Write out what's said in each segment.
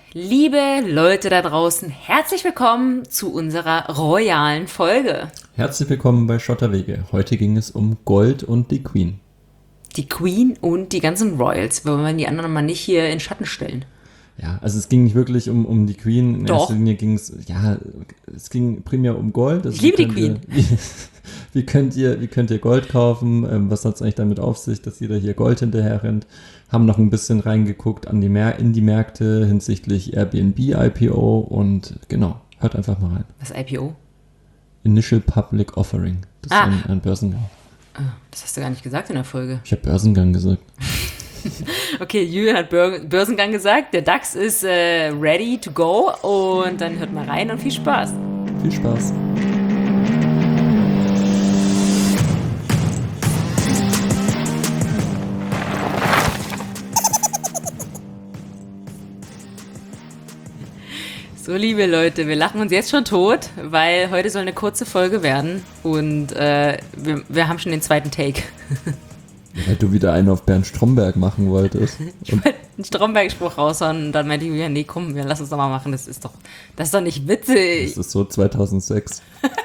Liebe Leute da draußen, herzlich willkommen zu unserer royalen Folge. Herzlich willkommen bei Schotterwege. Heute ging es um Gold und die Queen. Die Queen und die ganzen Royals, wollen wir die anderen mal nicht hier in Schatten stellen. Ja, also es ging nicht wirklich um die Queen. In Doch. erster Linie ging es, es ging primär um Gold. Also Ich liebe die Queen. Wie könnt ihr Gold kaufen? Was hat es eigentlich damit auf sich, dass jeder hier Gold hinterher rennt? Haben noch ein bisschen reingeguckt in die Märkte hinsichtlich Airbnb, IPO und genau, hört einfach mal rein. Was ist IPO? Initial Public Offering. Das ist ein Börsengang. Das hast du gar nicht gesagt in der Folge. Ich habe Börsengang gesagt. Okay, Julian hat Börsengang gesagt, der DAX ist ready to go und dann hört mal rein und viel Spaß. Viel Spaß. So, liebe Leute, wir lachen uns jetzt schon tot, weil heute soll eine kurze Folge werden und wir haben schon den zweiten Take. Weil du wieder einen auf Bernd Stromberg machen wolltest. Ich wollte einen Stromberg-Spruch raushauen und dann meinte ich mir, nee, komm, lass uns doch mal machen, das ist doch nicht witzig. Das ist so 2006.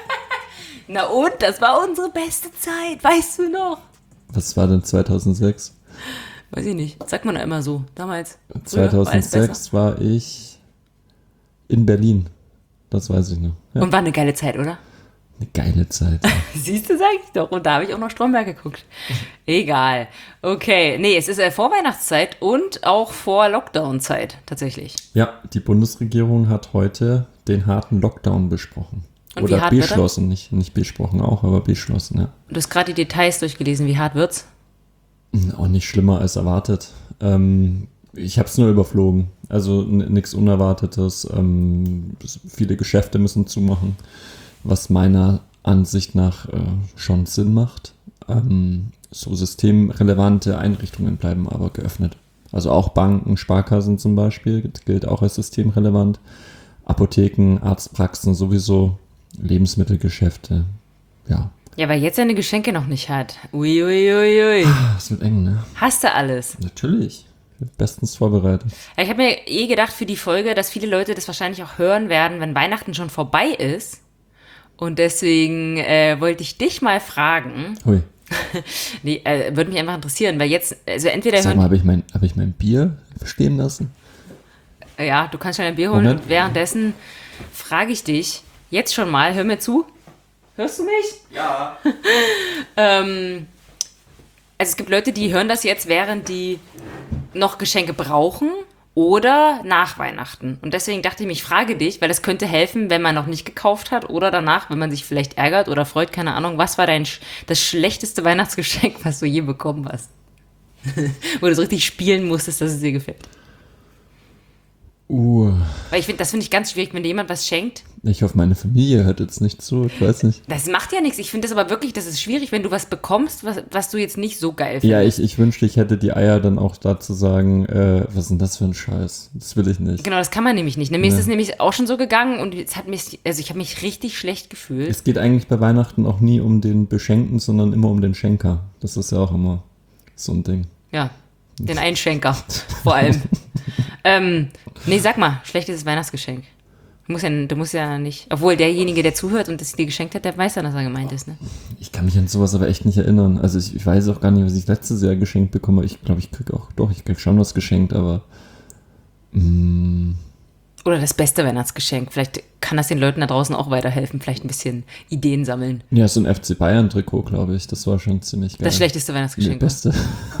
Na und, das war unsere beste Zeit, weißt du noch? Was war denn 2006? Weiß ich nicht, sagt man ja immer so, damals. 2006 war ich in Berlin. Das weiß ich noch. Ja. Und war eine geile Zeit, oder? Eine geile Zeit. Siehst du, sag ich doch. Und da habe ich auch noch Stromberg geguckt. Egal. Okay. Nee, es ist Vorweihnachtszeit und auch vor Lockdown-Zeit, tatsächlich. Ja, die Bundesregierung hat heute den harten Lockdown besprochen. Und wie Oder hart wird er? beschlossen. Nicht besprochen auch, aber beschlossen, ja. Du hast gerade die Details durchgelesen. Wie hart wird's? Auch nicht schlimmer als erwartet. Ich habe es nur überflogen. Also nichts Unerwartetes. Viele Geschäfte müssen zumachen, was meiner Ansicht nach schon Sinn macht. So systemrelevante Einrichtungen bleiben aber geöffnet. Also auch Banken, Sparkassen zum Beispiel, gilt auch als systemrelevant. Apotheken, Arztpraxen sowieso, Lebensmittelgeschäfte, ja. Ja, weil jetzt seine Geschenke noch nicht hat. Uiuiuiui. Das wird eng, ne? Hast du alles? Natürlich. Bestens vorbereitet. Ja, ich habe mir gedacht für die Folge, dass viele Leute das wahrscheinlich auch hören werden, wenn Weihnachten schon vorbei ist. Und deswegen wollte ich dich mal fragen. Hui. Nee, würde mich einfach interessieren, weil jetzt, also entweder Sag mal, habe ich mein Bier stehen lassen? Ja, du kannst schon ein Bier holen Moment. und währenddessen frage ich dich jetzt schon mal, hör mir zu. Hörst du mich? Ja. Also es gibt Leute, die hören das jetzt, während die noch Geschenke brauchen oder nach Weihnachten. Und deswegen dachte ich mir, ich frage dich, weil das könnte helfen, wenn man noch nicht gekauft hat oder danach, wenn man sich vielleicht ärgert oder freut, keine Ahnung. Was war das schlechteste Weihnachtsgeschenk, was du je bekommen hast? Wo du so richtig spielen musstest, dass es dir gefällt. Weil das finde ich ganz schwierig, wenn dir jemand was schenkt. Ich hoffe, meine Familie hört jetzt nicht zu, ich weiß nicht. Das macht ja nichts. Ich finde das aber wirklich, das ist schwierig, wenn du was bekommst, was du jetzt nicht so geil Ja, findest. ich wünschte, ich hätte die Eier dann auch da zu sagen, was ist denn das für ein Scheiß? Das will ich nicht. Genau, das kann man nämlich nicht. Mir ist es nämlich auch schon so gegangen und ich habe mich richtig schlecht gefühlt. Es geht eigentlich bei Weihnachten auch nie um den Beschenkten, sondern immer um den Schenker. Das ist ja auch immer so ein Ding. Ja, den Einschenker vor allem. Nee, sag mal, schlechtes Weihnachtsgeschenk. Du musst ja nicht, obwohl derjenige, der zuhört und das dir geschenkt hat, der weiß dann, dass er gemeint ist, ne? Ich kann mich an sowas aber echt nicht erinnern. Also ich weiß auch gar nicht, was ich letztes Jahr geschenkt bekomme. Ich glaube, ich krieg schon was geschenkt, aber Oder das beste Weihnachtsgeschenk. Vielleicht kann das den Leuten da draußen auch weiterhelfen, vielleicht ein bisschen Ideen sammeln. ja, so ein FC Bayern Trikot, glaube ich. Das war schon ziemlich geil. Das schlechteste Nee, Weihnachtsgeschenk. beste.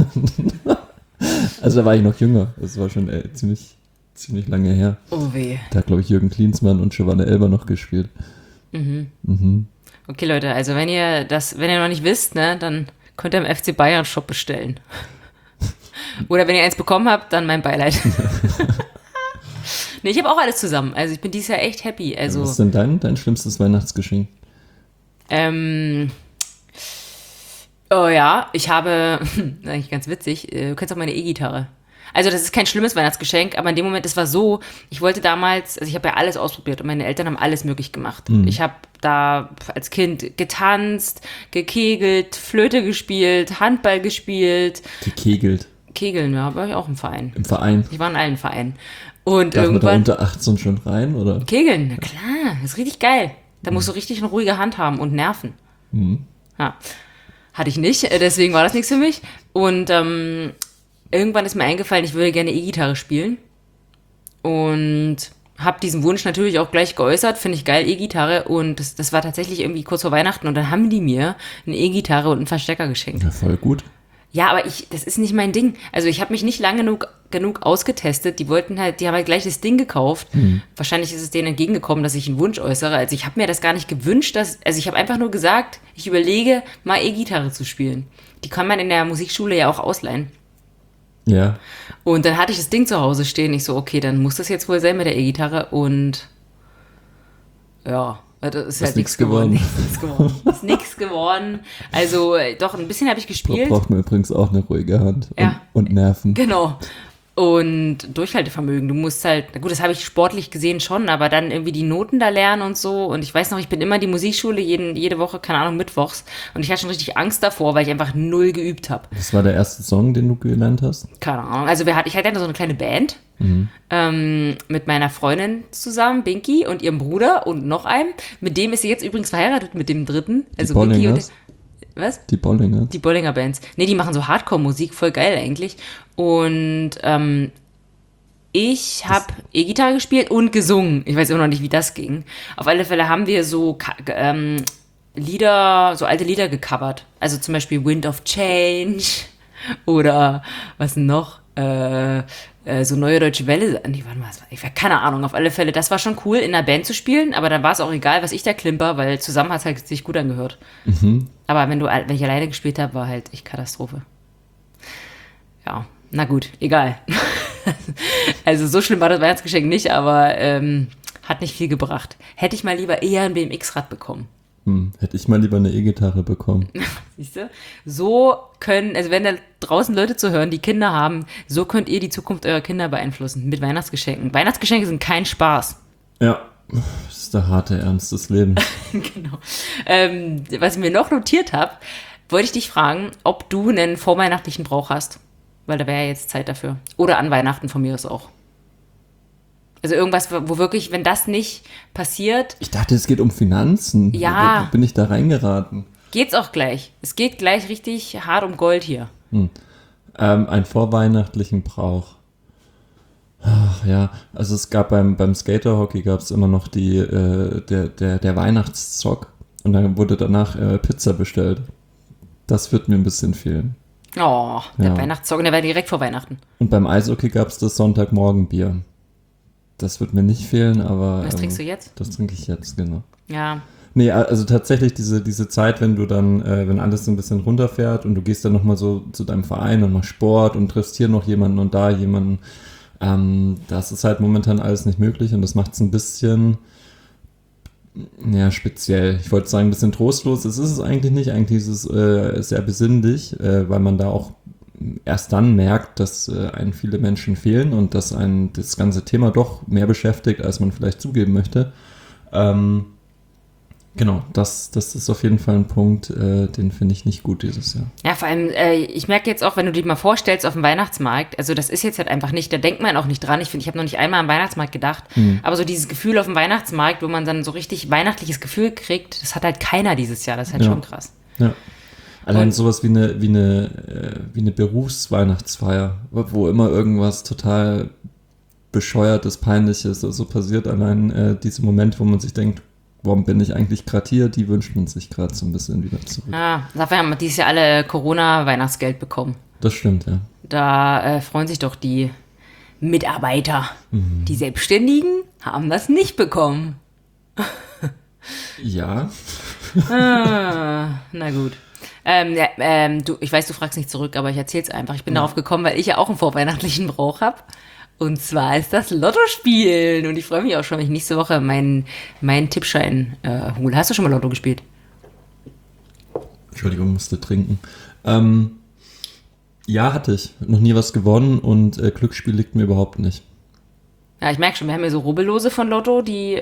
Also da war ich noch jünger. Das war schon ziemlich lange her. Oh weh. Da hat, glaube ich, Jürgen Klinsmann und Giovanna Elber noch gespielt. Okay, Leute, also wenn ihr noch nicht wisst, ne, dann könnt ihr im FC Bayern Shop bestellen. Oder wenn ihr eins bekommen habt, dann mein Beileid. Nee, ich habe auch alles zusammen. Also ich bin dieses Jahr echt happy. Also, Was ist denn dein schlimmstes Weihnachtsgeschenk? Oh ja, ich habe, eigentlich ganz witzig, du kennst auch meine E-Gitarre. Also das ist kein schlimmes Weihnachtsgeschenk, aber in dem Moment, es war so, ich wollte damals, also ich habe ja alles ausprobiert und meine Eltern haben alles möglich gemacht. Ich habe da als Kind getanzt, gekegelt, Flöte gespielt, Handball gespielt. Gekegelt. Kegeln, ja, war ich auch im Verein. Im Verein. Ich war in allen Vereinen. Und Darf man da irgendwann unter 18 schon rein, oder? Kegeln, na klar, das ist richtig geil. Da musst du richtig eine ruhige Hand haben und Nerven. Ja, hatte ich nicht, deswegen war das nichts für mich. Und irgendwann ist mir eingefallen, ich würde gerne E-Gitarre spielen. Und habe diesen Wunsch natürlich auch gleich geäußert, finde ich geil, E-Gitarre. Und das war tatsächlich irgendwie kurz vor Weihnachten. Und dann haben die mir eine E-Gitarre und einen Verstecker geschenkt. Ja, voll gut. Ja, aber das ist nicht mein Ding. Also ich habe mich nicht lange genug ausgetestet. Die haben halt gleich das Ding gekauft. Wahrscheinlich ist es denen entgegengekommen, dass ich einen Wunsch äußere. Also ich habe mir das gar nicht gewünscht, also ich habe einfach nur gesagt, ich überlege, mal E-Gitarre zu spielen. Die kann man in der Musikschule ja auch ausleihen. Ja. Und dann hatte ich das Ding zu Hause stehen. Ich so, okay, dann muss das jetzt wohl sein mit der E-Gitarre. Und ja, das ist halt nichts geworden. Ist nichts geworden. Also doch, ein bisschen habe ich gespielt. Braucht man übrigens auch eine ruhige Hand und Nerven. Genau. Und Durchhaltevermögen. Du musst halt, na gut, das habe ich sportlich gesehen schon, aber dann irgendwie die Noten da lernen und so. Und ich weiß noch, ich bin immer in die Musikschule, jede Woche, keine Ahnung, mittwochs. Und ich hatte schon richtig Angst davor, weil ich einfach null geübt habe. Was war der erste Song, den du gelernt hast? Keine Ahnung. Also ich hatte ja so eine kleine Band mit meiner Freundin zusammen, Binky, und ihrem Bruder und noch einem. Mit dem ist sie jetzt übrigens verheiratet, mit dem dritten. Also Binky und... Was? Die Bollinger. Die Bollinger Bands. Nee, die machen so Hardcore-Musik, voll geil eigentlich. Und ich habe E-Gitarre gespielt und gesungen. Ich weiß immer noch nicht, wie das ging. Auf alle Fälle haben wir so Lieder, so alte Lieder gecovert. Also zum Beispiel Wind of Change oder was noch? So Neue Deutsche Welle. Nee, warte mal, ich habe keine Ahnung. Auf alle Fälle, das war schon cool, in einer Band zu spielen, aber dann war es auch egal, was ich da klimper, weil zusammen hat es halt sich gut angehört. Aber wenn ich alleine gespielt habe, war halt echt Katastrophe. Ja, na gut, egal. Also so schlimm war das Weihnachtsgeschenk nicht, aber hat nicht viel gebracht. Hätte ich mal lieber eher ein BMX-Rad bekommen. Hätte ich mal lieber eine E-Gitarre bekommen. Siehst du? So also wenn da draußen Leute zu hören, die Kinder haben, so könnt ihr die Zukunft eurer Kinder beeinflussen mit Weihnachtsgeschenken. Weihnachtsgeschenke sind kein Spaß. Ja, das ist der harte Ernst des Lebens. Genau. Was ich mir noch notiert habe, wollte ich dich fragen, ob du einen vorweihnachtlichen Brauch hast. Weil da wäre ja jetzt Zeit dafür. Oder an Weihnachten von mir aus auch. Also irgendwas, wo wirklich, wenn das nicht passiert... Ich dachte, es geht um Finanzen. Ja. Wo bin ich da reingeraten? Geht's auch gleich. Es geht gleich richtig hart um Gold hier. Einen vorweihnachtlichen Brauch. Ach ja, also es gab beim Skaterhockey gab es immer noch der Weihnachtszock und dann wurde danach Pizza bestellt. Das wird mir ein bisschen fehlen. Oh, der Weihnachtszock, der war direkt vor Weihnachten. Und beim Eishockey gab es das Sonntagmorgenbier. Das wird mir nicht fehlen, aber... Was trinkst du jetzt? Das trinke ich jetzt, genau. Ja. Nee, also tatsächlich diese Zeit, wenn du dann, wenn alles so ein bisschen runterfährt und du gehst dann nochmal so zu deinem Verein und machst Sport und triffst hier noch jemanden und da jemanden, das ist halt momentan alles nicht möglich und das macht es ein bisschen, ja, speziell. Ich wollte sagen, ein bisschen trostlos. Es ist es eigentlich nicht. Eigentlich ist es sehr besinnlich, weil man da auch erst dann merkt, dass einen viele Menschen fehlen und dass einen das ganze Thema doch mehr beschäftigt, als man vielleicht zugeben möchte. Genau, das ist auf jeden Fall ein Punkt, den finde ich nicht gut dieses Jahr. Ja, vor allem, ich merke jetzt auch, wenn du dir mal vorstellst auf dem Weihnachtsmarkt, also das ist jetzt halt einfach nicht, da denkt man auch nicht dran. Ich habe noch nicht einmal am Weihnachtsmarkt gedacht, aber so dieses Gefühl auf dem Weihnachtsmarkt, wo man dann so richtig weihnachtliches Gefühl kriegt, das hat halt keiner dieses Jahr, das ist halt schon krass. Ja. Allein sowas wie eine Berufsweihnachtsfeier, wo immer irgendwas total Bescheuertes, Peinliches also passiert. Allein diese Momente, wo man sich denkt, warum bin ich eigentlich gerade hier, die wünscht man sich gerade so ein bisschen wieder zurück. Ja, dafür haben wir dieses Jahr alle Corona-Weihnachtsgeld bekommen. Das stimmt, ja. Da freuen sich doch die Mitarbeiter. Die Selbstständigen haben das nicht bekommen. Ja. Na gut. Ich weiß, du fragst nicht zurück, aber ich erzähl's einfach. Ich bin darauf gekommen, weil ich ja auch einen vorweihnachtlichen Brauch habe. Und zwar ist das Lotto-Spielen. Und ich freue mich auch schon, wenn ich nächste Woche meinen Tippschein hole. Hast du schon mal Lotto gespielt? Entschuldigung, musste trinken. Ja, hatte ich. Noch nie was gewonnen und Glücksspiel liegt mir überhaupt nicht. Ja, ich merke schon, wir haben ja so Rubbellose von Lotto, die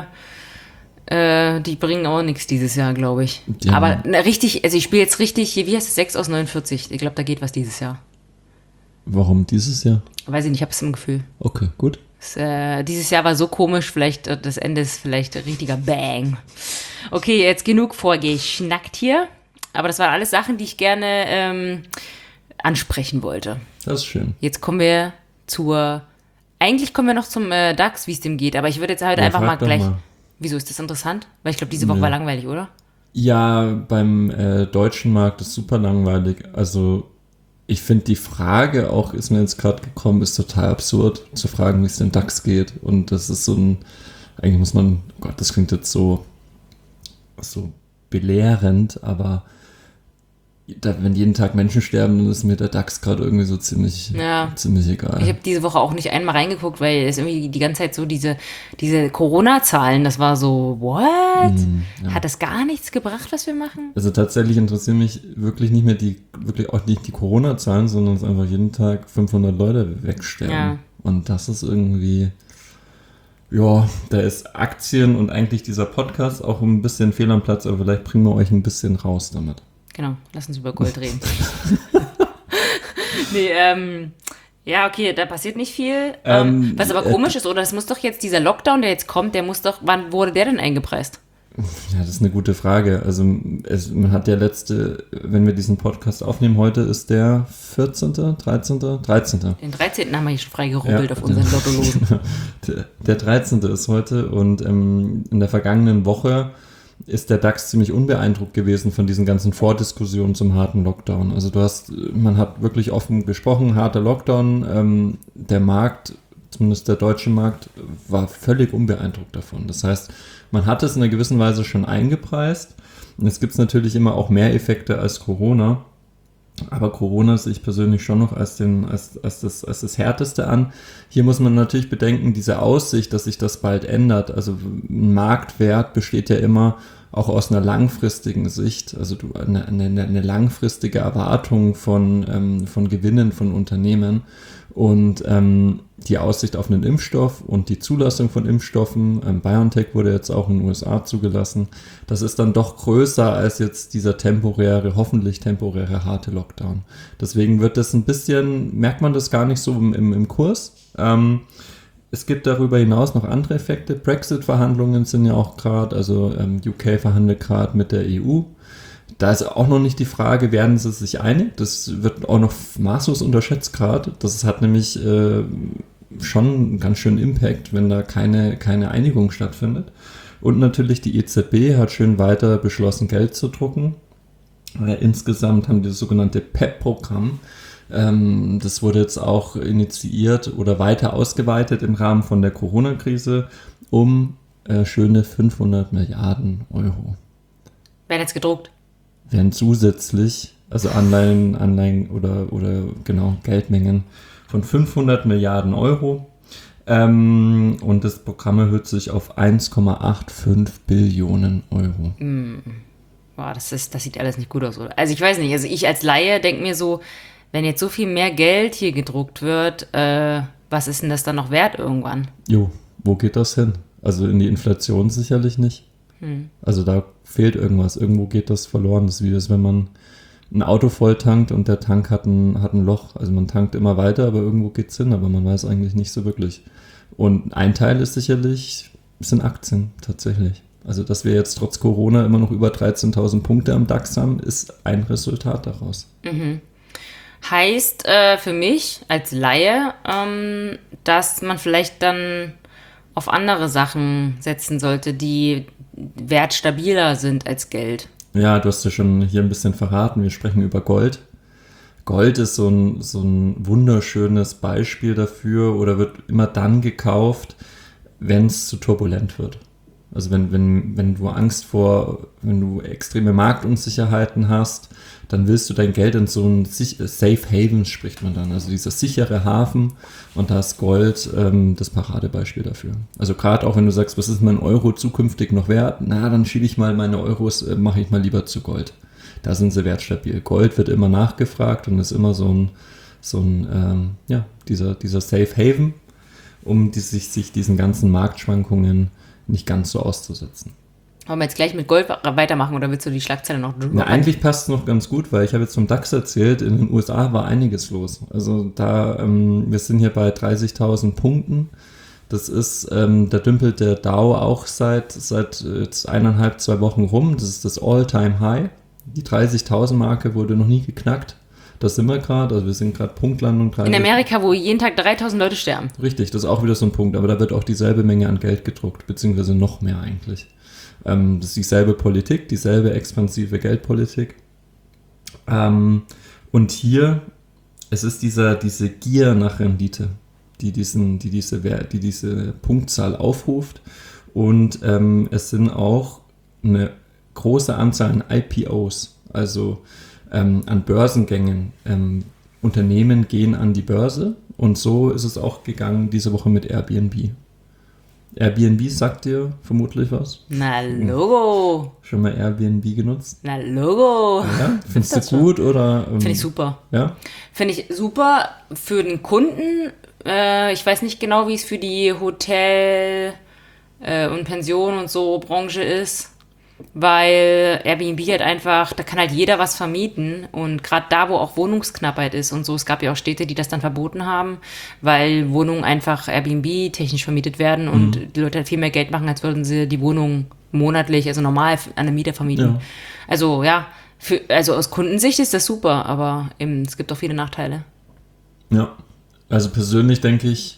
bringen auch nichts dieses Jahr, glaube ich. Ja. Aber richtig, also ich spiele jetzt richtig, wie heißt es, 6 aus 49. Ich glaube, da geht was dieses Jahr. Warum dieses Jahr? Weiß ich nicht, ich habe es im Gefühl. Okay, gut. Dieses Jahr war so komisch, vielleicht das Ende ist vielleicht ein richtiger Bang. Okay, jetzt genug vorgeschnackt hier. Aber das waren alles Sachen, die ich gerne ansprechen wollte. Das ist schön. Jetzt kommen wir eigentlich kommen wir noch zum DAX, wie es dem geht. Aber ich würde jetzt halt einfach mal gleich... Wieso ist das interessant? Weil ich glaube, diese Woche war langweilig, oder? Ja, beim deutschen Markt ist super langweilig. Also ich finde die Frage auch, ist mir jetzt gerade gekommen, ist total absurd, zu fragen, wie es dem DAX geht. Und das ist eigentlich muss man, oh Gott, das klingt jetzt so belehrend, aber wenn jeden Tag Menschen sterben, dann ist mir der DAX gerade irgendwie so ziemlich egal. Ich habe diese Woche auch nicht einmal reingeguckt, weil es irgendwie die ganze Zeit so diese Corona-Zahlen, das war so, what? Hat das gar nichts gebracht, was wir machen? Also tatsächlich interessieren mich wirklich auch nicht die Corona-Zahlen, sondern es einfach jeden Tag 500 Leute wegsterben. Ja. Und das ist irgendwie, ja, da ist Aktien und eigentlich dieser Podcast auch ein bisschen fehl am Platz, aber vielleicht bringen wir euch ein bisschen raus damit. Genau, lass uns über Gold reden. Ja, okay, da passiert nicht viel. Was aber komisch ist, oder es muss doch jetzt dieser Lockdown, der jetzt kommt, wann wurde der denn eingepreist? Ja, das ist eine gute Frage. Also man hat ja wenn wir diesen Podcast aufnehmen, heute ist der 14., 13. Den 13. haben wir hier schon freigerubbelt auf unseren Lottolosen. Der 13. ist heute und in der vergangenen Woche ist der DAX ziemlich unbeeindruckt gewesen von diesen ganzen Vordiskussionen zum harten Lockdown. Also man hat wirklich offen gesprochen, harter Lockdown, der Markt, zumindest der deutsche Markt, war völlig unbeeindruckt davon. Das heißt, man hat es in einer gewissen Weise schon eingepreist. Und es gibt natürlich immer auch mehr Effekte als Corona. Aber Corona sehe ich persönlich schon noch als das Härteste an. Hier muss man natürlich bedenken, diese Aussicht, dass sich das bald ändert. Also ein Marktwert besteht ja immer auch aus einer langfristigen Sicht. Also eine langfristige Erwartung von Gewinnen von Unternehmen. Und die Aussicht auf einen Impfstoff und die Zulassung von Impfstoffen, BioNTech wurde jetzt auch in den USA zugelassen, das ist dann doch größer als jetzt dieser hoffentlich temporäre harte Lockdown. Deswegen merkt man das gar nicht so im Kurs. Es gibt darüber hinaus noch andere Effekte. Brexit-Verhandlungen sind ja auch gerade, also UK verhandelt gerade mit der EU. Da ist auch noch nicht die Frage, werden sie sich einig? Das wird auch noch maßlos unterschätzt gerade. Das hat nämlich schon einen ganz schönen Impact, wenn da keine Einigung stattfindet. Und natürlich die EZB hat schön weiter beschlossen, Geld zu drucken. Insgesamt haben die das sogenannte PEPP-Programm. Das wurde jetzt auch initiiert oder weiter ausgeweitet im Rahmen von der Corona-Krise um schöne 500 Milliarden Euro. Werden jetzt gedruckt? Werden zusätzlich, also Anleihen oder genau Geldmengen von 500 Milliarden Euro. Und das Programm erhöht sich auf 1,85 Billionen Euro. Boah, das sieht alles nicht gut aus, oder? Also ich weiß nicht, also ich als Laie denke mir so, wenn jetzt so viel mehr Geld hier gedruckt wird, was ist denn das dann noch wert irgendwann? Jo, wo geht das hin? Also in die Inflation sicherlich nicht. Also da fehlt irgendwas. Irgendwo geht das verloren. Das ist wie das, wenn man ein Auto voll tankt und der Tank hat ein Loch. Also man tankt immer weiter, aber irgendwo geht's hin, aber man weiß eigentlich nicht so wirklich. Und ein Teil ist sind Aktien tatsächlich. Also dass wir jetzt trotz Corona immer noch über 13.000 Punkte am DAX haben, ist ein Resultat daraus. Heißt für mich als Laie, dass man vielleicht dann auf andere Sachen setzen sollte, die wertstabiler sind als Geld. Ja, du hast ja schon hier ein bisschen verraten, wir sprechen über Gold. Gold ist so ein wunderschönes Beispiel dafür oder wird immer dann gekauft, wenn es zu turbulent wird. Also wenn du extreme Marktunsicherheiten hast, dann willst du dein Geld in so ein Safe Haven, spricht man dann, also dieser sichere Hafen, und da ist Gold das Paradebeispiel dafür. Also gerade auch wenn du sagst, was ist mein Euro zukünftig noch wert? Na, dann schiebe ich mal meine Euros, mache ich mal lieber zu Gold. Da sind sie wertstabil. Gold wird immer nachgefragt und ist immer dieser Safe Haven, um sich diesen ganzen Marktschwankungen nicht ganz so auszusetzen. Wollen wir jetzt gleich mit Gold weitermachen oder willst du die Schlagzeile noch drüber? Na, eigentlich passt es noch ganz gut, weil ich habe jetzt vom DAX erzählt, in den USA war einiges los. Also wir sind hier bei 30.000 Punkten. Das ist, da dümpelt der Dow auch seit jetzt 1,5, 2 Wochen rum. Das ist das All-Time-High. Die 30.000-Marke wurde noch nie geknackt. Das sind wir gerade, also wir sind gerade Punktlandung. In Amerika, wo jeden Tag 3.000 Leute sterben. Richtig, das ist auch wieder so ein Punkt, aber da wird auch dieselbe Menge an Geld gedruckt, beziehungsweise noch mehr eigentlich. Das ist dieselbe Politik, dieselbe expansive Geldpolitik. Und hier, es ist diese Gier nach Rendite, die diese Punktzahl aufruft. Und es sind auch eine große Anzahl an IPOs, also an Börsengängen. Unternehmen gehen an die Börse und so ist es auch gegangen diese Woche mit Airbnb. Airbnb sagt dir vermutlich was? Na, Logo. Schon mal Airbnb genutzt? Na, Logo. Ja? Findest du gut oder? Finde ich super. Ja? Finde ich super für den Kunden. Ich weiß nicht genau, wie es für die Hotel- und Pension und so Branche ist, weil Airbnb halt einfach, da kann halt jeder was vermieten und gerade da, wo auch Wohnungsknappheit ist und so, es gab ja auch Städte, die das dann verboten haben, weil Wohnungen einfach Airbnb technisch vermietet werden und die Leute halt viel mehr Geld machen, als würden sie die Wohnung monatlich, also normal an eine Mieter vermieten. Ja. Also ja, also aus Kundensicht ist das super, aber eben, es gibt auch viele Nachteile. Ja, also persönlich denke ich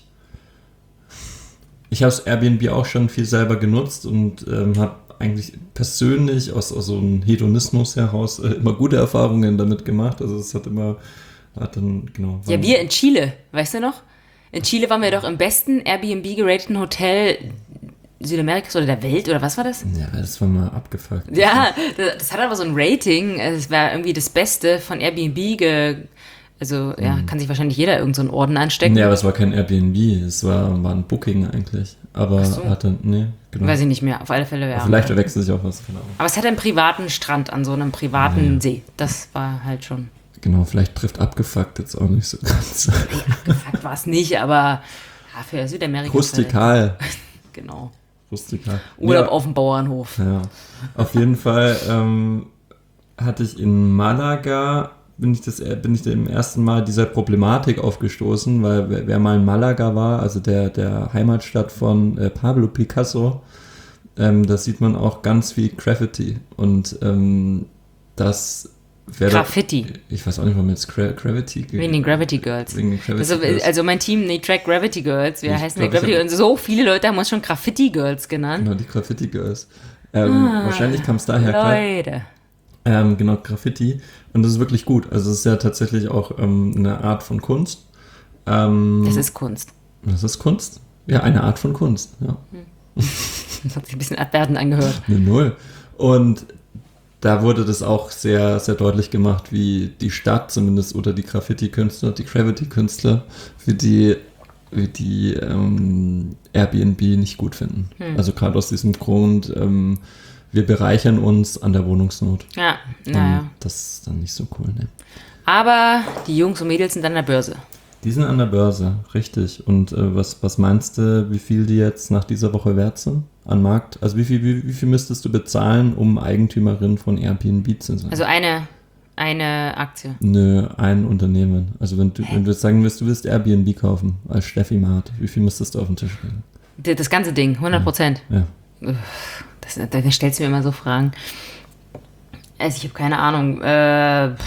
habe Airbnb auch schon viel selber genutzt und habe eigentlich persönlich aus so einem Hedonismus heraus immer gute Erfahrungen damit gemacht. Also es hat dann, genau. Ja, wir in Chile, weißt du noch? In Chile waren wir doch im besten Airbnb gerateten Hotel Südamerikas oder der Welt, oder was war das? Ja, das war mal abgefuckt. Ja, das hat aber so ein Rating, es war irgendwie das Beste von Airbnb kann sich wahrscheinlich jeder irgend so einen Orden anstecken. Ja, aber es war kein Airbnb, es war ein Booking eigentlich. Aber genau. Weiß ich nicht mehr, auf alle Fälle, ja. Vielleicht verwechselt sich auch was, genau. Aber es hat einen privaten Strand an so einem privaten See. Das war halt schon. Genau, vielleicht trifft abgefuckt jetzt auch nicht so ganz. Nee, abgefuckt war es nicht, aber für Südamerika. Rustikal. Genau. Rustikal. Urlaub auf dem Bauernhof. Ja, auf jeden Fall hatte ich in Malaga bin ich dem ersten Mal dieser Problematik aufgestoßen, weil wer mal in Malaga war, also der Heimatstadt von Pablo Picasso, da sieht man auch ganz viel Graffiti und das wäre Graffiti. Ich weiß auch nicht, warum jetzt Gravity. Wegen den Gravity Girls. Wegen den Gravity Girls. Also mein Team, die Track Gravity Girls. Wir heißen die Gravity Girls. So viele Leute haben uns schon Graffiti Girls genannt. Genau, die Graffiti Girls. Wahrscheinlich kam es daher. Leute. Genau, Graffiti. Und das ist wirklich gut. Also es ist ja tatsächlich auch eine Art von Kunst. Das ist Kunst. Das ist Kunst? Ja, eine Art von Kunst, ja. Das hat sich ein bisschen abwertend angehört. Ne, null. Und da wurde das auch sehr, sehr deutlich gemacht, wie die Stadt zumindest oder die Graffiti-Künstler, die Gravity-Künstler, wie die Airbnb nicht gut finden. Also gerade aus diesem Grund, wir bereichern uns an der Wohnungsnot. Ja, naja. Das ist dann nicht so cool, ne? Aber die Jungs und Mädels sind an der Börse. Die sind an der Börse, richtig. Und was meinst du, wie viel die jetzt nach dieser Woche wert sind an Markt? Also wie viel müsstest du bezahlen, um Eigentümerin von Airbnb zu sein? Also eine Aktie. Nö, ein Unternehmen. Also wenn du jetzt sagen willst, du willst Airbnb kaufen als Steffi Maat, wie viel müsstest du auf den Tisch legen? Das ganze Ding, 100%. Ja. Da stellst du mir immer so Fragen. Also ich habe keine Ahnung. 1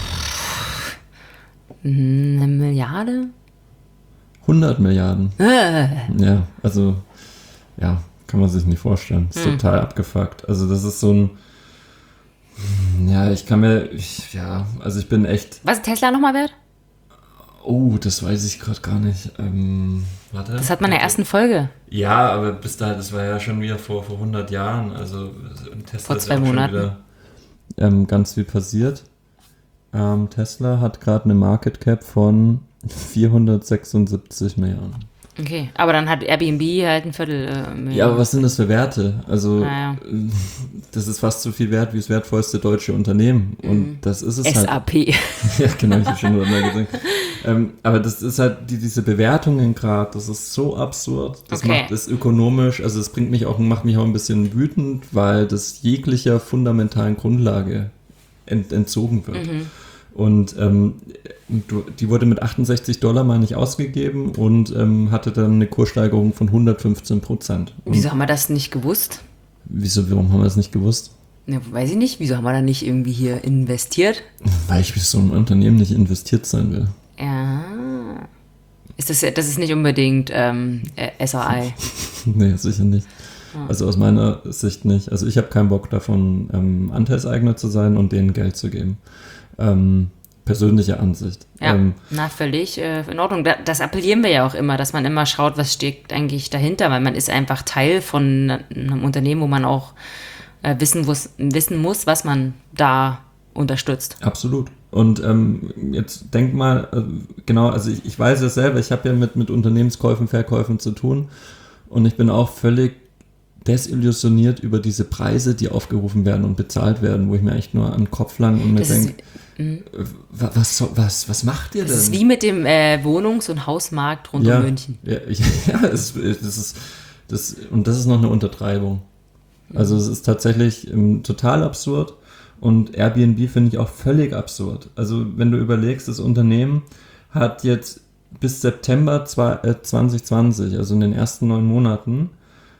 Milliarde? 100 Milliarden. Ja, also ja, kann man sich nicht vorstellen. Das ist total abgefuckt. Also das ist so ein ich bin echt... Was ist Tesla nochmal wert? Oh, das weiß ich gerade gar nicht. Warte. Das hat man in der ersten Folge. Ja, aber bis dahin, das war ja schon wieder vor 100 Jahren. Also Tesla vor 2 Monaten. Schon wieder, ganz viel passiert. Tesla hat gerade eine Market Cap von 476 Milliarden. Okay, aber dann hat Airbnb halt ein Viertel. Ja, aber was sind das für Werte? Also, naja. Das ist fast so viel wert wie das wertvollste deutsche Unternehmen. Und das ist es SAP. Halt. Ja, genau, ich habe schon mal gesagt. Aber das ist halt, diese Bewertungen gerade, das ist so absurd. Das macht es ökonomisch, also es macht mich auch ein bisschen wütend, weil das jeglicher fundamentalen Grundlage entzogen wird. Und die wurde mit $68, meine ich, ausgegeben und hatte dann eine Kurssteigerung von 115%. Wieso haben wir das nicht gewusst? Warum haben wir das nicht gewusst? Ne, weiß ich nicht. Wieso haben wir da nicht irgendwie hier investiert? Weil ich mit so einem Unternehmen nicht investiert sein will. Ja. Das ist nicht unbedingt SRI. Nee, sicher nicht. Also aus meiner Sicht nicht. Also ich habe keinen Bock davon, Anteilseigner zu sein und denen Geld zu geben. Persönliche Ansicht. Ja, völlig in Ordnung. Das appellieren wir ja auch immer, dass man immer schaut, was steckt eigentlich dahinter, weil man ist einfach Teil von einem Unternehmen, wo man auch wissen muss, was man da unterstützt. Absolut. Und jetzt denk mal, genau, also ich weiß es selber, ich habe ja mit Unternehmenskäufen, Verkäufen zu tun und ich bin auch völlig desillusioniert über diese Preise, die aufgerufen werden und bezahlt werden, wo ich mir echt nur an den Kopf lang und mir denke, was macht ihr denn? Das ist wie mit dem Wohnungs- und Hausmarkt rund um München. Das ist noch eine Untertreibung. Also es ist tatsächlich total absurd und Airbnb finde ich auch völlig absurd. Also wenn du überlegst, das Unternehmen hat jetzt bis September 2020, also in den ersten 9 Monaten,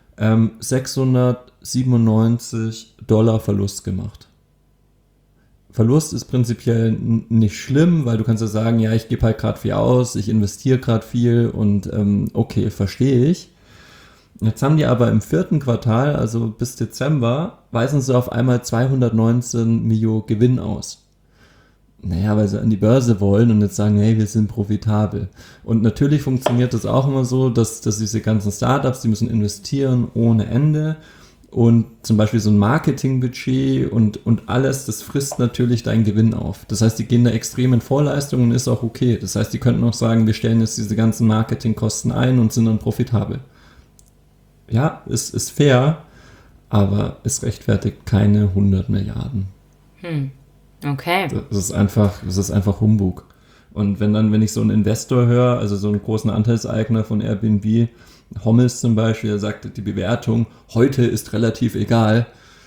$697 Verlust gemacht. Verlust ist prinzipiell nicht schlimm, weil du kannst ja sagen, ja, ich gebe halt gerade viel aus, ich investiere gerade viel und okay, verstehe ich. Jetzt haben die aber im 4. Quartal, also bis Dezember, weisen sie auf einmal 219 Millionen Gewinn aus. Naja, weil sie an die Börse wollen und jetzt sagen, hey, wir sind profitabel. Und natürlich funktioniert das auch immer so, dass diese ganzen Startups, die müssen investieren ohne Ende. Und zum Beispiel so ein Marketingbudget und alles, das frisst natürlich deinen Gewinn auf. Das heißt, die gehen da extrem in Vorleistungen und ist auch okay. Das heißt, die könnten auch sagen, wir stellen jetzt diese ganzen Marketingkosten ein und sind dann profitabel. Ja, ist fair, aber es rechtfertigt keine 100 Milliarden. Okay. Das ist einfach Humbug. Und wenn ich so einen Investor höre, also so einen großen Anteilseigner von Airbnb, Hommels zum Beispiel, der sagt, die Bewertung heute ist relativ egal.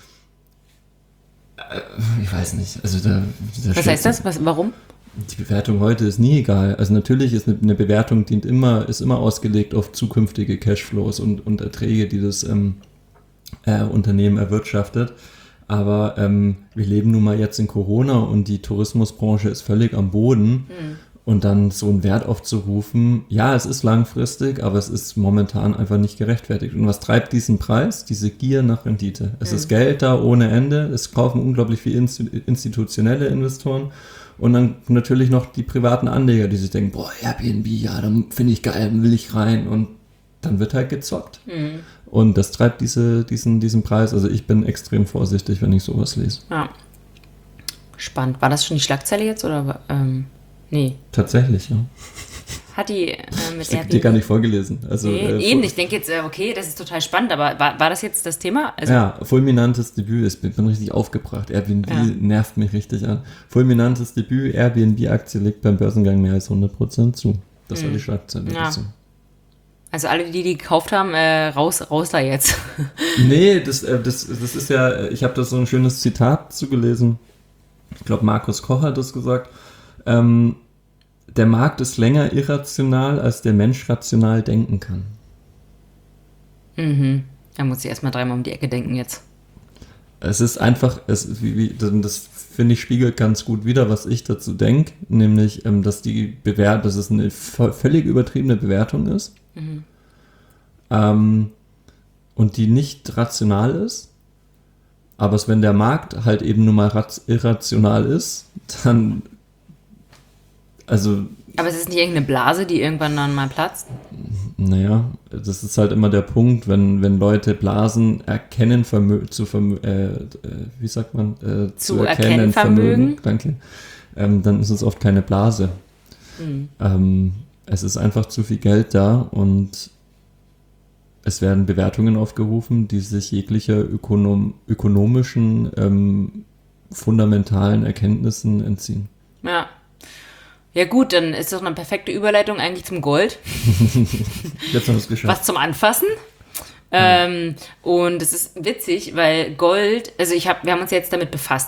Ich weiß nicht. Also was heißt das? Warum? Die Bewertung heute ist nie egal. Also natürlich ist eine Bewertung ist immer ausgelegt auf zukünftige Cashflows und Erträge, die das Unternehmen erwirtschaftet. Aber wir leben nun mal jetzt in Corona und die Tourismusbranche ist völlig am Boden. Und dann so einen Wert aufzurufen, ja, es ist langfristig, aber es ist momentan einfach nicht gerechtfertigt. Und was treibt diesen Preis? Diese Gier nach Rendite. Es ist Geld da ohne Ende, es kaufen unglaublich viele institutionelle Investoren und dann natürlich noch die privaten Anleger, die sich denken, boah, Airbnb, ja, dann finde ich geil, dann will ich rein und dann wird halt gezockt. Und das treibt diesen Preis. Also ich bin extrem vorsichtig, wenn ich sowas lese. Ja. Spannend. War das schon die Schlagzeile jetzt oder nee? Tatsächlich, ja. Hat die mit Airbnb... Die gar nicht vorgelesen. Also, nee, eben, ich denke jetzt, okay, das ist total spannend, aber war das jetzt das Thema? Also, ja, fulminantes Debüt, ich bin richtig aufgebracht. Airbnb nervt mich richtig an. Fulminantes Debüt, Airbnb-Aktie legt beim Börsengang mehr als 100% zu. Das war die Schlagzeile dazu. Also alle, die gekauft haben, raus da jetzt. Nee, das ist ja, ich habe da so ein schönes Zitat zugelesen. Ich glaube, Markus Koch hat das gesagt. Der Markt ist länger irrational, als der Mensch rational denken kann. Da muss ich erstmal dreimal um die Ecke denken jetzt. Es ist einfach, das finde ich spiegelt ganz gut wider, was ich dazu denke, nämlich, dass dass es eine völlig übertriebene Bewertung ist und die nicht rational ist. Aber wenn der Markt halt eben nur mal irrational ist, dann aber es ist nicht irgendeine Blase, die irgendwann dann mal platzt? Naja, das ist halt immer der Punkt, wenn Leute Blasen erkennen Vermögen, wie sagt man? Zu erkennen Vermögen. Danke. Dann ist es oft keine Blase. Es ist einfach zu viel Geld da und es werden Bewertungen aufgerufen, die sich jeglicher ökonomischen fundamentalen Erkenntnissen entziehen. Ja. Ja gut, dann ist doch eine perfekte Überleitung eigentlich zum Gold. Jetzt haben wir es geschafft. Was zum Anfassen. Und es ist witzig, weil Gold, also wir haben uns jetzt damit befasst.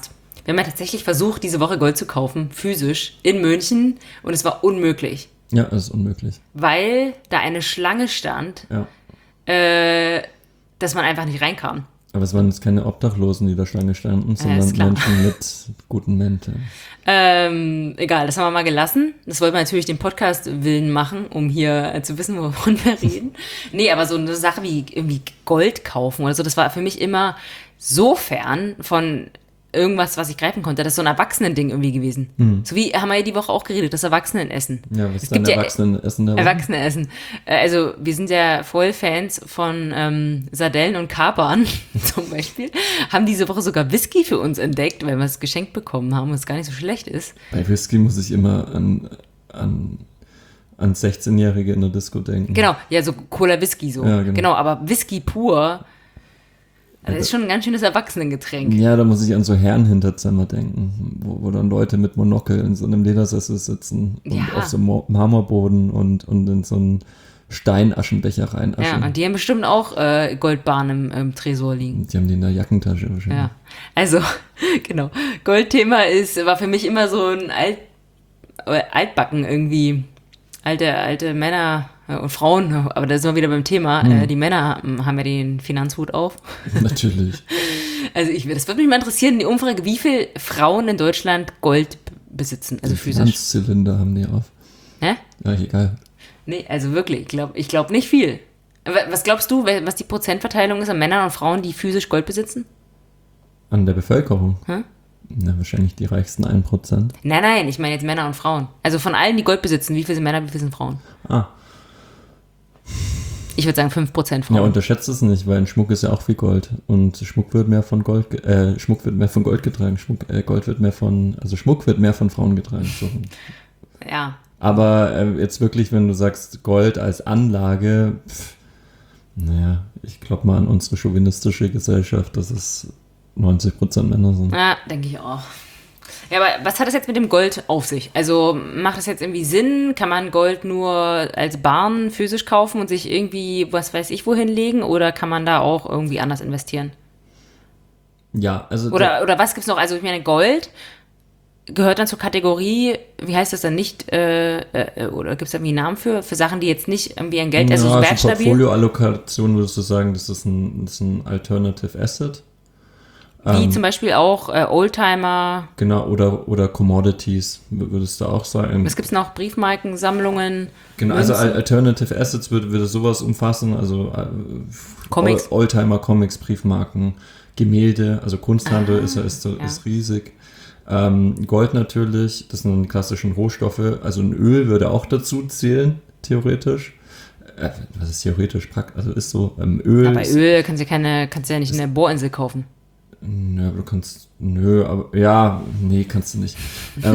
Wir haben ja tatsächlich versucht, diese Woche Gold zu kaufen, physisch, in München. Und es war unmöglich. Ja, das ist unmöglich. Weil da eine Schlange stand, Ja. dass man einfach nicht reinkam. Aber es waren jetzt keine Obdachlosen, die da Schlange standen, sondern ist klar. Menschen mit guten Mänteln. Egal, das haben wir mal gelassen. Das wollten wir natürlich den Podcast willen machen, um hier zu wissen, wovon wir reden. Nee, aber so eine Sache wie irgendwie Gold kaufen oder so, das war für mich immer so fern von irgendwas, was ich greifen konnte. Das ist so ein Erwachsenending irgendwie gewesen. So wie haben wir ja die Woche auch geredet, das Erwachsenenessen. Ja, was Es ist denn gibt ja Erwachsenenessen da? Erwachsenenessen. Also wir sind ja voll Fans von Sardellen und Kapern zum Beispiel. Haben diese Woche sogar Whisky für uns entdeckt, weil wir es geschenkt bekommen haben, was gar nicht so schlecht ist. Bei Whisky muss ich immer an 16-Jährige in der Disco denken. Genau, ja, so Cola-Whisky so. Ja, genau. Aber Whisky pur, das ist schon ein ganz schönes Erwachsenengetränk. Ja, da muss ich an so Herrenhinterzimmer denken, wo dann Leute mit Monokel in so einem Ledersessel sitzen und Ja. auf so einem Marmorboden und in so einen Steinaschenbecher reinaschen. Ja, und die haben bestimmt auch Goldbarren im Tresor liegen. Die haben die in der Jackentasche wahrscheinlich. Ja, also, genau. Goldthema war für mich immer so ein Altbacken irgendwie. Alte Männer und Frauen, aber da sind wir wieder beim Thema. Die Männer haben ja den Finanzhut auf. Natürlich. Also das würde mich mal interessieren, die Umfrage, wie viele Frauen in Deutschland Gold besitzen, also Die physisch. Finanzzylinder haben die auf. Hä? Ja, egal. Nee, also wirklich, ich glaub nicht viel. Was glaubst du, was die Prozentverteilung ist an Männern und Frauen, die physisch Gold besitzen? An der Bevölkerung? Hm? Na, wahrscheinlich die reichsten 1%. Nein, ich meine jetzt Männer und Frauen. Also von allen, die Gold besitzen, wie viele sind Männer, wie viele sind Frauen? Ah. Ich würde sagen 5% Frauen. Ja, unterschätzt es nicht, weil ein Schmuck ist ja auch wie Gold. Und Schmuck wird mehr von Gold getragen. Schmuck wird mehr von Frauen getragen. So. Ja. Aber jetzt wirklich, wenn du sagst Gold als Anlage, naja, ich glaube mal an unsere chauvinistische Gesellschaft, dass es 90% Männer sind. Ja, denke ich auch. Ja, aber was hat das jetzt mit dem Gold auf sich? Also macht das jetzt irgendwie Sinn? Kann man Gold nur als Barren physisch kaufen und sich irgendwie, was weiß ich, wohin legen? Oder kann man da auch irgendwie anders investieren? Ja, also Oder was gibt's noch? Also ich meine, Gold gehört dann zur Kategorie, wie heißt das dann nicht, oder gibt es da irgendwie einen Namen für Sachen, die jetzt nicht irgendwie ein Geld, also ja, wertstabil? Portfolioallokation würdest du sagen, das ist ein Alternative Asset. Wie zum Beispiel auch Oldtimer. Genau, oder Commodities, würdest du auch sagen. Was gibt's noch? Briefmarkensammlungen? Genau, also Münzen? Alternative Assets würde sowas umfassen, also Comics. Oldtimer, Comics, Briefmarken, Gemälde, also Kunsthandel ist riesig. Gold natürlich, das sind klassischen Rohstoffe, also ein Öl würde auch dazu zählen, theoretisch. Was ist theoretisch? Also ist so, Öl. Ja, bei Öl kannst du ja nicht in der Bohrinsel kaufen. Ja, du kannst, kannst du nicht.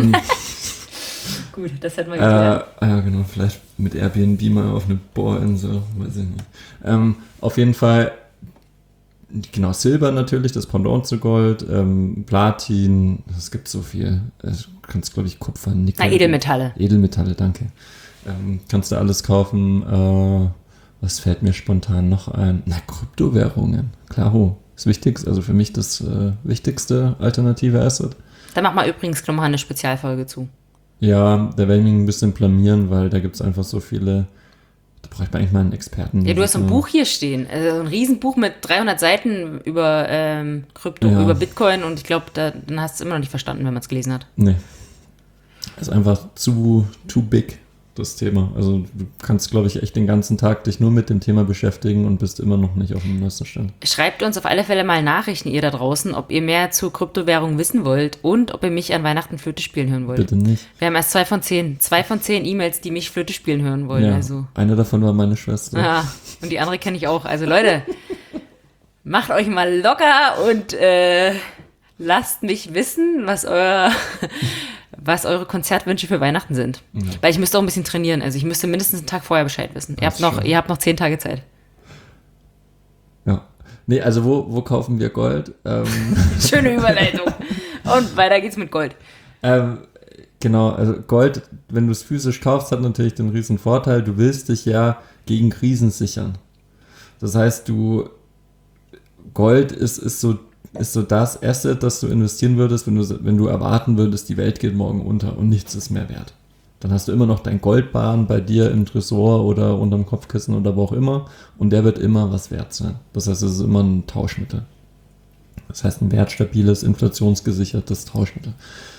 Gut, das hätten wir geklärt. Ja, genau, vielleicht mit Airbnb mal auf eine Bohrinsel, weiß ich nicht. Auf jeden Fall, genau, Silber natürlich, das Pendant zu Gold, Platin, es gibt so viel. Du kannst, glaube ich, Kupfer, Nickel. Edelmetalle. Edelmetalle, danke. Kannst du alles kaufen. Was fällt mir spontan noch ein? Na, Kryptowährungen, klaro. Das Wichtigste, also für mich das wichtigste alternative Asset. Da machen wir übrigens nochmal eine Spezialfolge zu. Ja, da werde ich mich ein bisschen blamieren, weil da gibt es einfach so viele, da bräuchte man eigentlich mal einen Experten. Ja, du hast so ein Buch hier stehen, also ein Riesenbuch mit 300 Seiten über Krypto, über Bitcoin und ich glaube, dann hast du es immer noch nicht verstanden, wenn man es gelesen hat. Nee, das ist einfach too big, das Thema. Also du kannst, glaube ich, echt den ganzen Tag dich nur mit dem Thema beschäftigen und bist immer noch nicht auf dem neuesten Stand. Schreibt uns auf alle Fälle mal Nachrichten, ihr da draußen, ob ihr mehr zu Kryptowährungen wissen wollt und ob ihr mich an Weihnachten Flöte spielen hören wollt. Bitte nicht. Wir haben erst 2 von 10 E-Mails, die mich Flöte spielen hören wollen. Ja, also. eine davon war meine Schwester. Ja, und die andere kenne ich auch. Also Leute, macht euch mal locker und lasst mich wissen, was eure Konzertwünsche für Weihnachten sind. Ja. Weil ich müsste auch ein bisschen trainieren. Also ich müsste mindestens einen Tag vorher Bescheid wissen. Ihr habt noch 10 Tage Zeit. Ja. Nee, also wo kaufen wir Gold? Schöne Überleitung. Und weiter geht's mit Gold. Genau, also Gold, wenn du es physisch kaufst, hat natürlich den riesen Vorteil, du willst dich ja gegen Krisen sichern. Das heißt, Gold ist so ist so das Asset, das du investieren würdest, wenn du erwarten würdest, die Welt geht morgen unter und nichts ist mehr wert. Dann hast du immer noch dein Goldbarren bei dir im Tresor oder unterm Kopfkissen oder wo auch immer und der wird immer was wert sein. Das heißt, es ist immer ein Tauschmittel. Das heißt, ein wertstabiles, inflationsgesichertes Tauschmittel.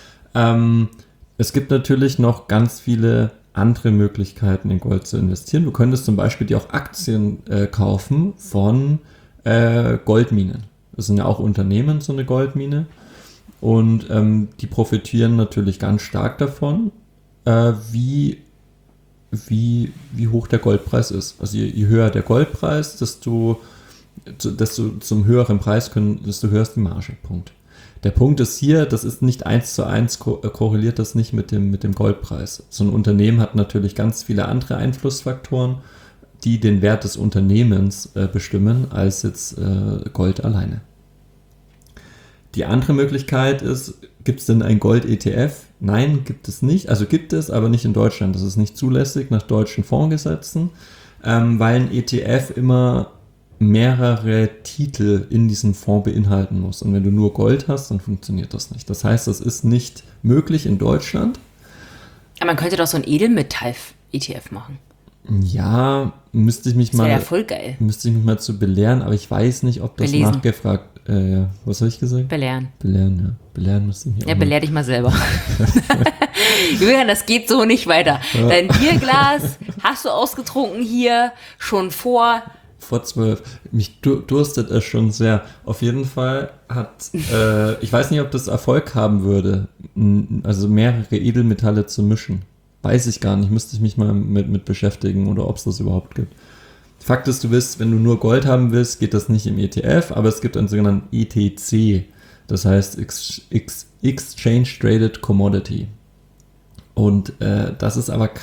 Es gibt natürlich noch ganz viele andere Möglichkeiten, in Gold zu investieren. Du könntest zum Beispiel dir auch Aktien kaufen von Goldminen. Das sind ja auch Unternehmen, so eine Goldmine. Und die profitieren natürlich ganz stark davon, wie hoch der Goldpreis ist. Also je höher der Goldpreis, desto zum höheren Preis desto höher ist die Marge. Punkt. Der Punkt ist hier, das ist nicht 1:1 korreliert das nicht mit dem Goldpreis. So ein Unternehmen hat natürlich ganz viele andere Einflussfaktoren, die den Wert des Unternehmens bestimmen, als jetzt Gold alleine. Die andere Möglichkeit ist, gibt es denn ein Gold-ETF? Nein, gibt es nicht. Also gibt es, aber nicht in Deutschland. Das ist nicht zulässig nach deutschen Fondsgesetzen, weil ein ETF immer mehrere Titel in diesem Fonds beinhalten muss. Und wenn du nur Gold hast, dann funktioniert das nicht. Das heißt, das ist nicht möglich in Deutschland. Aber man könnte doch so ein Edelmetall-ETF machen. Ja, müsste ich mich ja voll geil. Müsste ich mich mal zu belehren, aber ich weiß nicht, ob das Belesen. Nachgefragt. Ja. Was habe ich gesagt? Belehren. Belehren, ja. Belehren müsste ich mich Ja, belehr dich mal selber. Julian, das geht so nicht weiter. Ja. Dein Bierglas hast du ausgetrunken hier schon vor 12. Mich durstet es schon sehr. Auf jeden Fall ich weiß nicht, ob das Erfolg haben würde, also mehrere Edelmetalle zu mischen. Weiß ich gar nicht, müsste ich mich mal mit beschäftigen oder ob es das überhaupt gibt. Fakt ist, wenn du nur Gold haben willst, geht das nicht im ETF, aber es gibt einen sogenannten ETC, das heißt Exchange Traded Commodity. Und das ist aber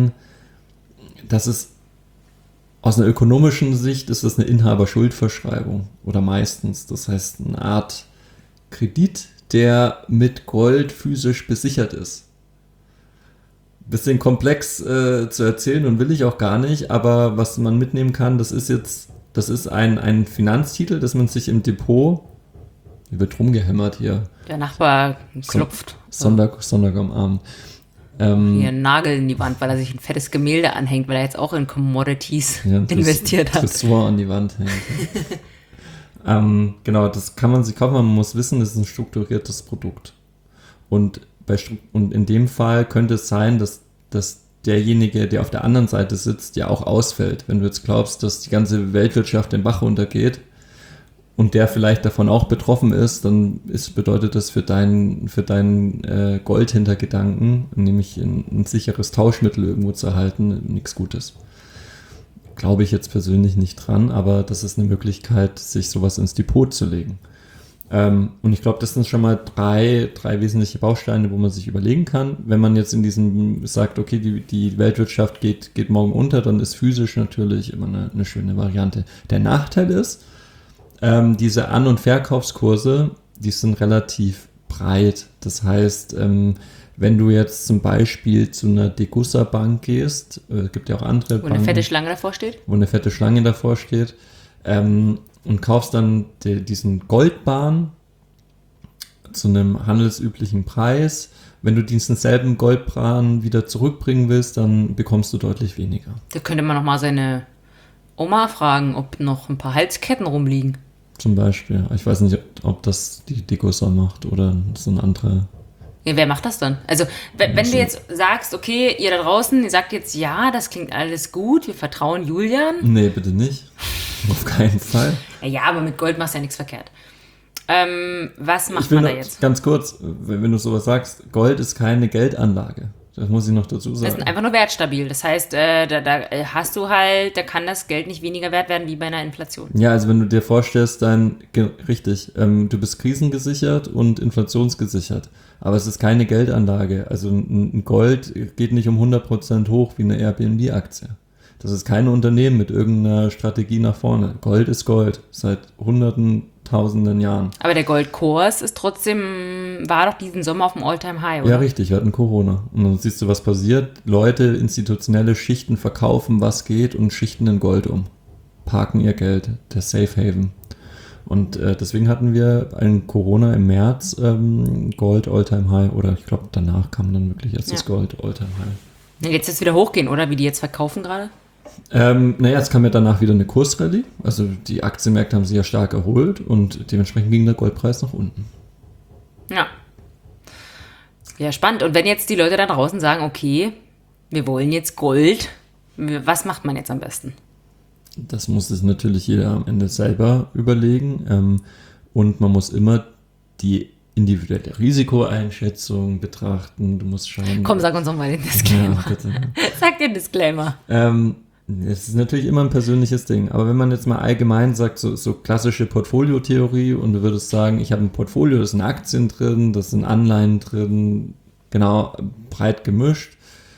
aus einer ökonomischen Sicht ist das eine Inhaberschuldverschreibung oder meistens. Das heißt eine Art Kredit, der mit Gold physisch besichert ist. Bisschen komplex zu erzählen und will ich auch gar nicht, aber was man mitnehmen kann, das ist ein Finanztitel, das man sich im Depot, hier wird rumgehämmert hier. Der Nachbar klopft. Sonntag am Abend. Hier einen Nagel in die Wand, weil er sich ein fettes Gemälde anhängt, weil er jetzt auch in Commodities investiert hat. Tresor an die Wand hängt. Genau, das kann man sich kaufen, man muss wissen, das ist ein strukturiertes Produkt. Und in dem Fall könnte es sein, dass derjenige, der auf der anderen Seite sitzt, ja auch ausfällt. Wenn du jetzt glaubst, dass die ganze Weltwirtschaft den Bach runtergeht und der vielleicht davon auch betroffen ist, dann bedeutet das für deinen Goldhintergedanken, nämlich ein sicheres Tauschmittel irgendwo zu erhalten, nichts Gutes. Glaube ich jetzt persönlich nicht dran, aber das ist eine Möglichkeit, sich sowas ins Depot zu legen. Und ich glaube, das sind schon mal drei wesentliche Bausteine, wo man sich überlegen kann. Wenn man jetzt in diesem sagt, okay, die Weltwirtschaft geht morgen unter, dann ist physisch natürlich immer eine schöne Variante. Der Nachteil ist, diese An- und Verkaufskurse, die sind relativ breit. Das heißt, wenn du jetzt zum Beispiel zu einer Degussa-Bank gehst, gibt ja auch andere Banken. Wo eine fette Schlange davor steht? Wo eine fette Schlange davor steht. Und kaufst dann diesen Goldbarren zu einem handelsüblichen Preis. Wenn du diesen selben Goldbarren wieder zurückbringen willst, dann bekommst du deutlich weniger. Da könnte man noch mal seine Oma fragen, ob noch ein paar Halsketten rumliegen. Zum Beispiel. Ich weiß nicht, ob das die Degussa macht oder so ein anderer. Ja, wer macht das dann? Also, wenn du jetzt sagst, okay, ihr da draußen, ihr sagt jetzt, ja, das klingt alles gut, wir vertrauen Julian. Nee, bitte nicht. Auf keinen Fall. Ja, aber mit Gold machst du ja nichts verkehrt. Was macht man da jetzt? Ganz kurz, wenn du sowas sagst, Gold ist keine Geldanlage. Das muss ich noch dazu sagen. Das ist einfach nur wertstabil. Das heißt, da hast du halt, da kann das Geld nicht weniger wert werden wie bei einer Inflation. Ja, also wenn du dir vorstellst, richtig, du bist krisengesichert und inflationsgesichert. Aber es ist keine Geldanlage. Also ein Gold geht nicht um 100% hoch wie eine Airbnb-Aktie. Das ist kein Unternehmen mit irgendeiner Strategie nach vorne. Gold ist Gold, seit Hunderten, Tausenden Jahren. Aber der Goldkurs ist trotzdem, war doch diesen Sommer auf dem All-Time-High, oder? Ja, richtig, wir hatten Corona. Und dann siehst du, was passiert. Leute, institutionelle Schichten verkaufen, was geht und schichten in Gold um. Parken ihr Geld, der Safe Haven. Und deswegen hatten wir in Corona im März Gold All-Time High, oder ich glaube danach kam dann wirklich erst das Gold All-Time High. Jetzt wird es wieder hochgehen, oder? Wie die jetzt verkaufen gerade? Es kam ja danach wieder eine Kursrallye. Also die Aktienmärkte haben sich ja stark erholt und dementsprechend ging der Goldpreis nach unten. Ja. Ja, spannend. Und wenn jetzt die Leute da draußen sagen, okay, wir wollen jetzt Gold, was macht man jetzt am besten? Das muss sich natürlich jeder am Ende selber überlegen. Und man muss immer die individuelle Risikoeinschätzung betrachten. Du musst schauen. Komm, sag uns doch mal den Disclaimer. Ja, bitte. Sag den Disclaimer. Es ist natürlich immer ein persönliches Ding, aber wenn man jetzt mal allgemein sagt, so klassische Portfoliotheorie und du würdest sagen, ich habe ein Portfolio, da sind Aktien drin, da sind Anleihen drin, genau, breit gemischt.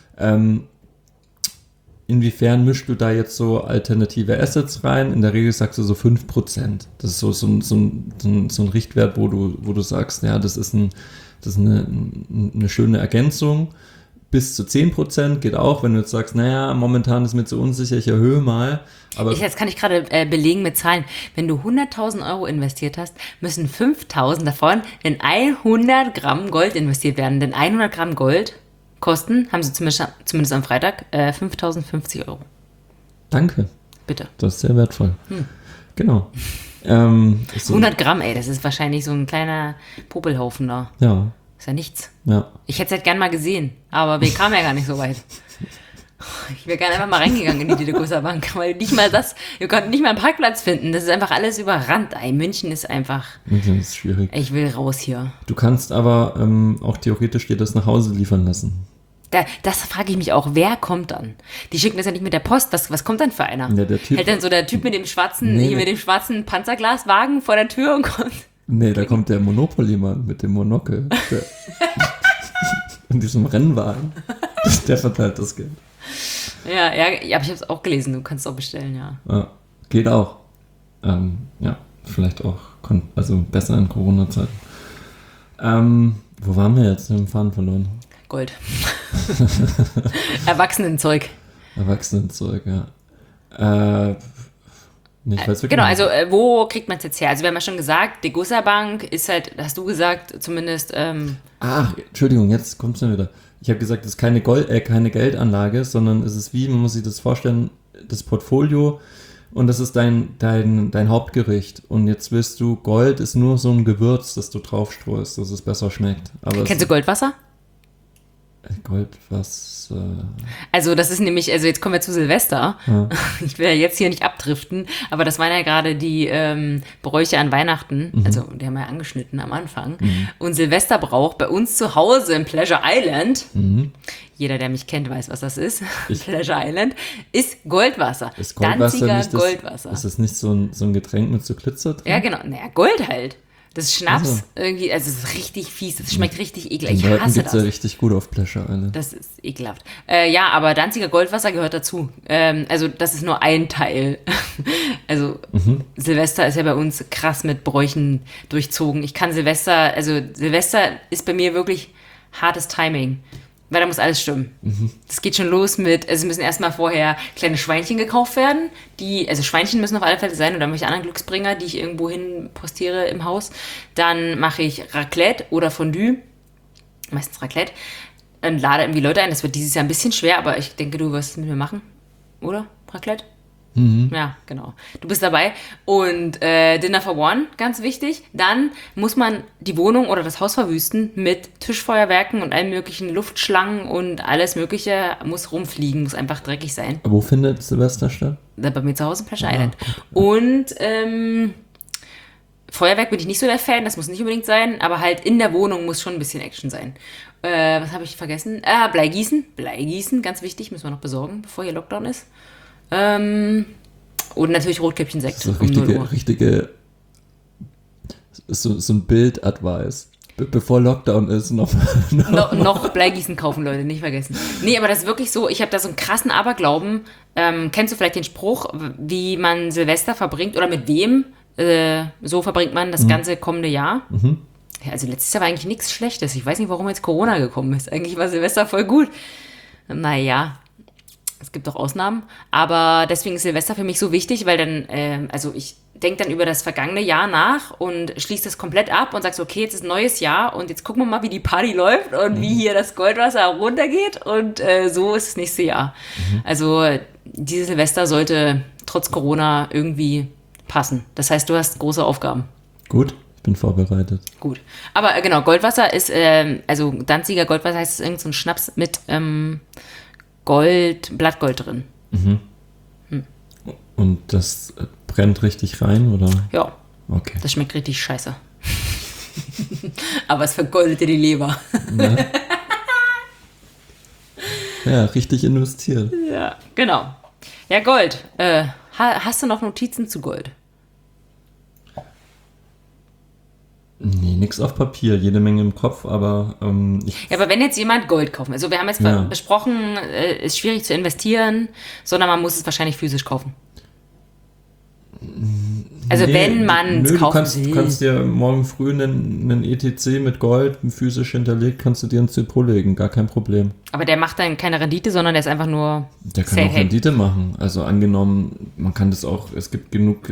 Inwiefern mischst du da jetzt so alternative Assets rein? In der Regel sagst du so 5%. Das ist so ein Richtwert, wo du sagst, ja, das ist eine schöne Ergänzung. Bis zu 10% geht auch, wenn du jetzt sagst, naja, momentan ist mir zu unsicher, ich erhöhe mal. Aber Jetzt kann ich gerade belegen mit Zahlen. Wenn du 100.000 Euro investiert hast, müssen 5.000 davon in 100 Gramm Gold investiert werden. Denn 100 Gramm Gold kosten, haben sie zumindest am Freitag, 5.050 Euro. Danke. Bitte. Das ist sehr wertvoll. Genau. 100 Gramm, ey, das ist wahrscheinlich so ein kleiner Popelhaufen da. Ja. Ist ja nichts. Ja. Ich hätte es halt gern mal gesehen, aber wir kamen ja gar nicht so weit. Ich wäre gerne einfach mal reingegangen in die Degussa Bank, weil wir konnten nicht mal einen Parkplatz finden. Das ist einfach alles überrannt. Ey, München ist einfach, Das ist schwierig. ich will raus hier. Du kannst aber auch theoretisch dir das nach Hause liefern lassen. Das frage ich mich auch, wer kommt dann? Die schicken das ja nicht mit der Post, was kommt dann für einer? Ja, der Typ. Hält dann so der Typ mit dem schwarzen, Nee. mit dem schwarzen Panzerglaswagen vor der Tür und kommt. Nee, da kommt der Monopoly-Mann mit dem Monokel. In diesem Rennwagen. Der verteilt das Geld. Ja, aber ich habe es auch gelesen, du kannst es auch bestellen, ja. Ja, geht auch. Ja, vielleicht auch besser in Corona-Zeiten. Wo waren wir jetzt? Wir haben den Faden verloren. Gold. Erwachsenenzeug. Erwachsenenzeug, ja. Ich weiß wirklich Genau, nicht. also wo kriegt man es jetzt her? Also wir haben ja schon gesagt, Degussa Bank ist halt, hast du gesagt, zumindest, Ach, Entschuldigung, jetzt kommt es mir wieder. Ich habe gesagt, es ist keine Geldanlage, sondern es ist wie, man muss sich das vorstellen, das Portfolio und das ist dein Hauptgericht. Und jetzt willst du, Gold ist nur so ein Gewürz, das du draufstreust, dass es besser schmeckt. Aber kennst du Goldwasser? Gold, was? Also das ist nämlich, also jetzt kommen wir zu Silvester. Ja. Ich will ja jetzt hier nicht abdriften, aber das waren ja gerade die Bräuche an Weihnachten. Also die haben wir ja angeschnitten am Anfang. Und Silvesterbrauch bei uns zu Hause im Pleasure Island, jeder, der mich kennt, weiß, was das ist, Pleasure Island, ist Goldwasser. Ist Goldwasser Danziger nicht Goldwasser. Ist das nicht so ein Getränk mit so Glitzer drin? Ja, genau. Naja, Gold halt. Das ist Schnaps Also. irgendwie, also es ist richtig fies, das schmeckt richtig Den ekelhaft. Ich Leuten hasse geht's das. ja richtig gut auf Pleasure Island. Das ist ekelhaft. Ja, aber Danziger Goldwasser gehört dazu. Also das ist nur ein Teil. Also Silvester ist ja bei uns krass mit Bräuchen durchzogen. Silvester ist bei mir wirklich hartes Timing. Weil da muss alles stimmen. Das geht schon los mit, es müssen erstmal vorher kleine Schweinchen gekauft werden. Also Schweinchen müssen auf alle Fälle sein oder irgendwelche anderen Glücksbringer, die ich irgendwo hin postiere im Haus. Dann mache ich Raclette oder Fondue. Meistens Raclette. Und lade irgendwie Leute ein. Das wird dieses Jahr ein bisschen schwer, aber ich denke, du wirst es mit mir machen. Oder? Raclette? Ja, genau. Du bist dabei. Und Dinner for One, ganz wichtig. Dann muss man die Wohnung oder das Haus verwüsten mit Tischfeuerwerken und allen möglichen Luftschlangen und alles Mögliche muss rumfliegen, muss einfach dreckig sein. Wo findet Silvester statt? Bei mir zu Hause in Pleasure Island. Und Feuerwerk bin ich nicht so der Fan, das muss nicht unbedingt sein, aber halt in der Wohnung muss schon ein bisschen Action sein. Was habe ich vergessen? Bleigießen. Bleigießen, ganz wichtig, müssen wir noch besorgen, bevor hier Lockdown ist. Und natürlich Rotkäppchen-Sekt. So so ein Bild-Advice. Bevor Lockdown ist, noch Bleigießen kaufen, Leute, nicht vergessen. Nee, aber das ist wirklich so, ich habe da so einen krassen Aberglauben. Kennst du vielleicht den Spruch, wie man Silvester verbringt oder mit wem so verbringt man das ganze kommende Jahr? Ja, also letztes Jahr war eigentlich nichts Schlechtes. Ich weiß nicht, warum jetzt Corona gekommen ist. Eigentlich war Silvester voll gut. Naja, es gibt auch Ausnahmen, aber deswegen ist Silvester für mich so wichtig, weil dann, denk dann über das vergangene Jahr nach und schließt das komplett ab und sagst, okay, jetzt ist ein neues Jahr und jetzt gucken wir mal, wie die Party läuft und wie hier das Goldwasser runtergeht und so ist das nächste Jahr. Also dieses Silvester sollte trotz Corona irgendwie passen. Das heißt, du hast große Aufgaben. Gut, ich bin vorbereitet. Gut. Aber genau, Goldwasser ist, also Danziger Goldwasser heißt, es ist irgend so ein Schnaps mit Blattgold drin. Und das brennt richtig rein, oder? Ja. Okay. Das schmeckt richtig scheiße. Aber es vergoldet dir die Leber. Ja, ja, richtig investiert. Ja, genau. Ja, Gold. Hast du noch Notizen zu Gold? Nee, nix auf Papier, jede Menge im Kopf, aber Ja, aber wenn jetzt jemand Gold kaufen, also wir haben jetzt besprochen, ist schwierig zu investieren, sondern man muss es wahrscheinlich physisch kaufen. Also wenn man es kaufen will. Du kannst dir morgen früh einen ETC mit Gold physisch hinterlegt, kannst du dir ins Depot legen, gar kein Problem. Aber der macht dann keine Rendite, sondern der ist einfach nur Der kann auch Rendite machen. Also angenommen, man kann das auch, es gibt genug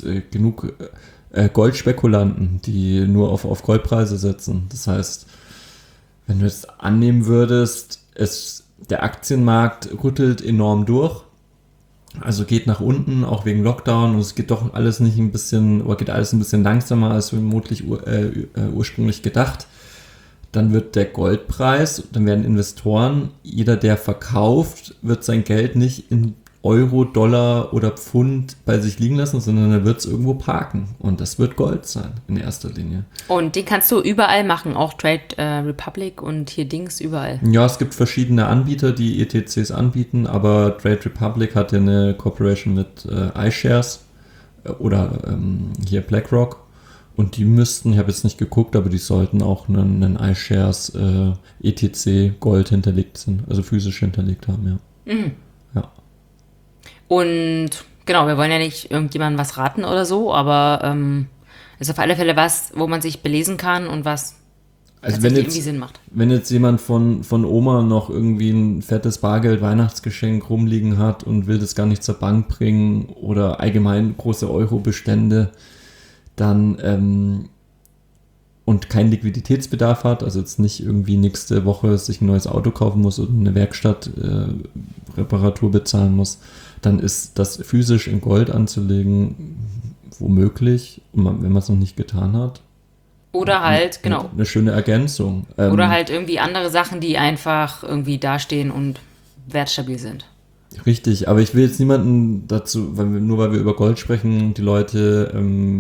Goldspekulanten, die nur auf Goldpreise setzen. Das heißt, wenn du jetzt annehmen würdest, der Aktienmarkt rüttelt enorm durch, also geht nach unten, auch wegen Lockdown, und es geht doch alles nicht ein bisschen, oder geht alles ein bisschen langsamer als vermutlich ursprünglich gedacht, dann wird der Goldpreis, dann werden Investoren, jeder, der verkauft, wird sein Geld nicht in Euro, Dollar oder Pfund bei sich liegen lassen, sondern er wird es irgendwo parken. Und das wird Gold sein, in erster Linie. Und den kannst du überall machen, auch Trade Republic und hier Dings, überall. Ja, es gibt verschiedene Anbieter, die ETCs anbieten, aber Trade Republic hat ja eine Cooperation mit iShares oder hier BlackRock. Und die müssten, ich habe jetzt nicht geguckt, aber die sollten auch einen iShares ETC Gold hinterlegt sind, also physisch hinterlegt haben, ja. Mhm. Ja. Und genau, wir wollen ja nicht irgendjemandem was raten oder so, aber ist auf alle Fälle was, wo man sich belesen kann und was also wenn irgendwie Sinn macht. Wenn jetzt jemand von Oma noch irgendwie ein fettes Bargeld-Weihnachtsgeschenk rumliegen hat und will das gar nicht zur Bank bringen oder allgemein große Euro-Bestände, dann und keinen Liquiditätsbedarf hat, also jetzt nicht irgendwie nächste Woche sich ein neues Auto kaufen muss oder eine Werkstatt Reparatur bezahlen muss, dann ist das physisch in Gold anzulegen womöglich, wenn man es noch nicht getan hat. Oder halt, genau. Eine schöne Ergänzung. Oder halt irgendwie andere Sachen, die einfach irgendwie dastehen und wertstabil sind. Richtig, aber ich will jetzt niemanden dazu, nur weil wir über Gold sprechen, die Leute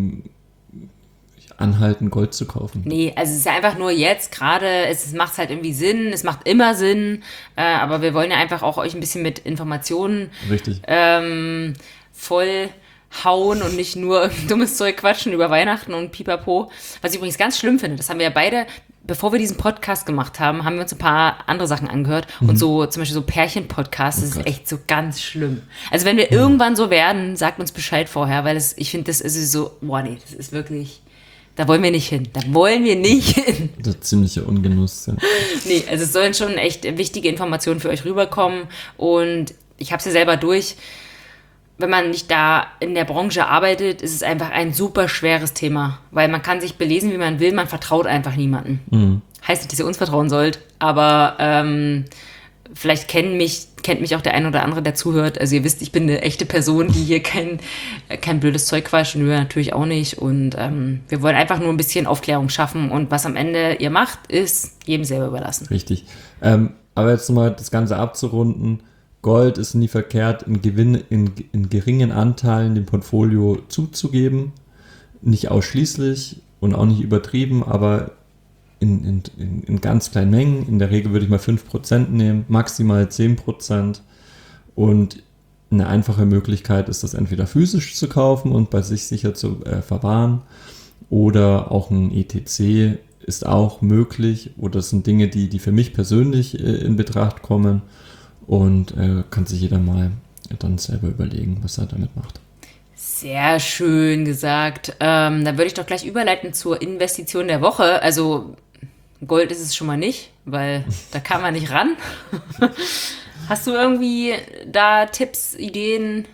anhalten, Gold zu kaufen. Nee, also es ist einfach nur jetzt gerade, es macht halt irgendwie Sinn, es macht immer Sinn, aber wir wollen ja einfach auch euch ein bisschen mit Informationen Richtig. voll hauen und nicht nur dummes Zeug quatschen über Weihnachten und Pipapo. Was ich übrigens ganz schlimm finde, das haben wir ja beide, bevor wir diesen Podcast gemacht haben, haben wir uns ein paar andere Sachen angehört und so zum Beispiel so Pärchen-Podcasts, das ist echt so ganz schlimm. Also wenn wir irgendwann so werden, sagt uns Bescheid vorher, weil ich finde, das ist so, boah nee, das ist wirklich... Da wollen wir nicht hin. Da wollen wir nicht hin. Das ist ziemlicher Ungenuss, ja. Nee, also es sollen schon echt wichtige Informationen für euch rüberkommen. Und ich habe es ja selber durch. Wenn man nicht da in der Branche arbeitet, ist es einfach ein super schweres Thema. Weil man kann sich belesen, wie man will, man vertraut einfach niemandem. Mhm. Heißt nicht, dass ihr uns vertrauen sollt, aber vielleicht kennt mich auch der ein oder andere, der zuhört. Also ihr wisst, ich bin eine echte Person, die hier kein blödes Zeug quatscht, und wir natürlich auch nicht. Und wir wollen einfach nur ein bisschen Aufklärung schaffen. Und was am Ende ihr macht, ist jedem selber überlassen. Richtig. Aber jetzt nochmal das Ganze abzurunden. Gold ist nie verkehrt, in geringen Anteilen dem Portfolio zuzugeben. Nicht ausschließlich und auch nicht übertrieben, aber in ganz kleinen Mengen. In der Regel würde ich mal 5% nehmen, maximal 10%. Und eine einfache Möglichkeit ist, das entweder physisch zu kaufen und bei sich sicher zu verwahren, oder auch ein ETC ist auch möglich. Oder das sind Dinge, die für mich persönlich in Betracht kommen, und kann sich jeder mal dann selber überlegen, was er damit macht. Sehr schön gesagt. Dann würde ich doch gleich überleiten zur Investition der Woche. Also Gold ist es schon mal nicht, weil da kann man nicht ran. Hast du irgendwie da Tipps, Ideen?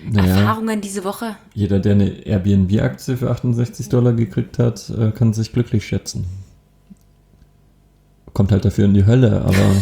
Naja, Erfahrungen diese Woche? jeder, der eine Airbnb-Aktie für $68 gekriegt hat, kann sich glücklich schätzen. Kommt halt dafür in die Hölle, aber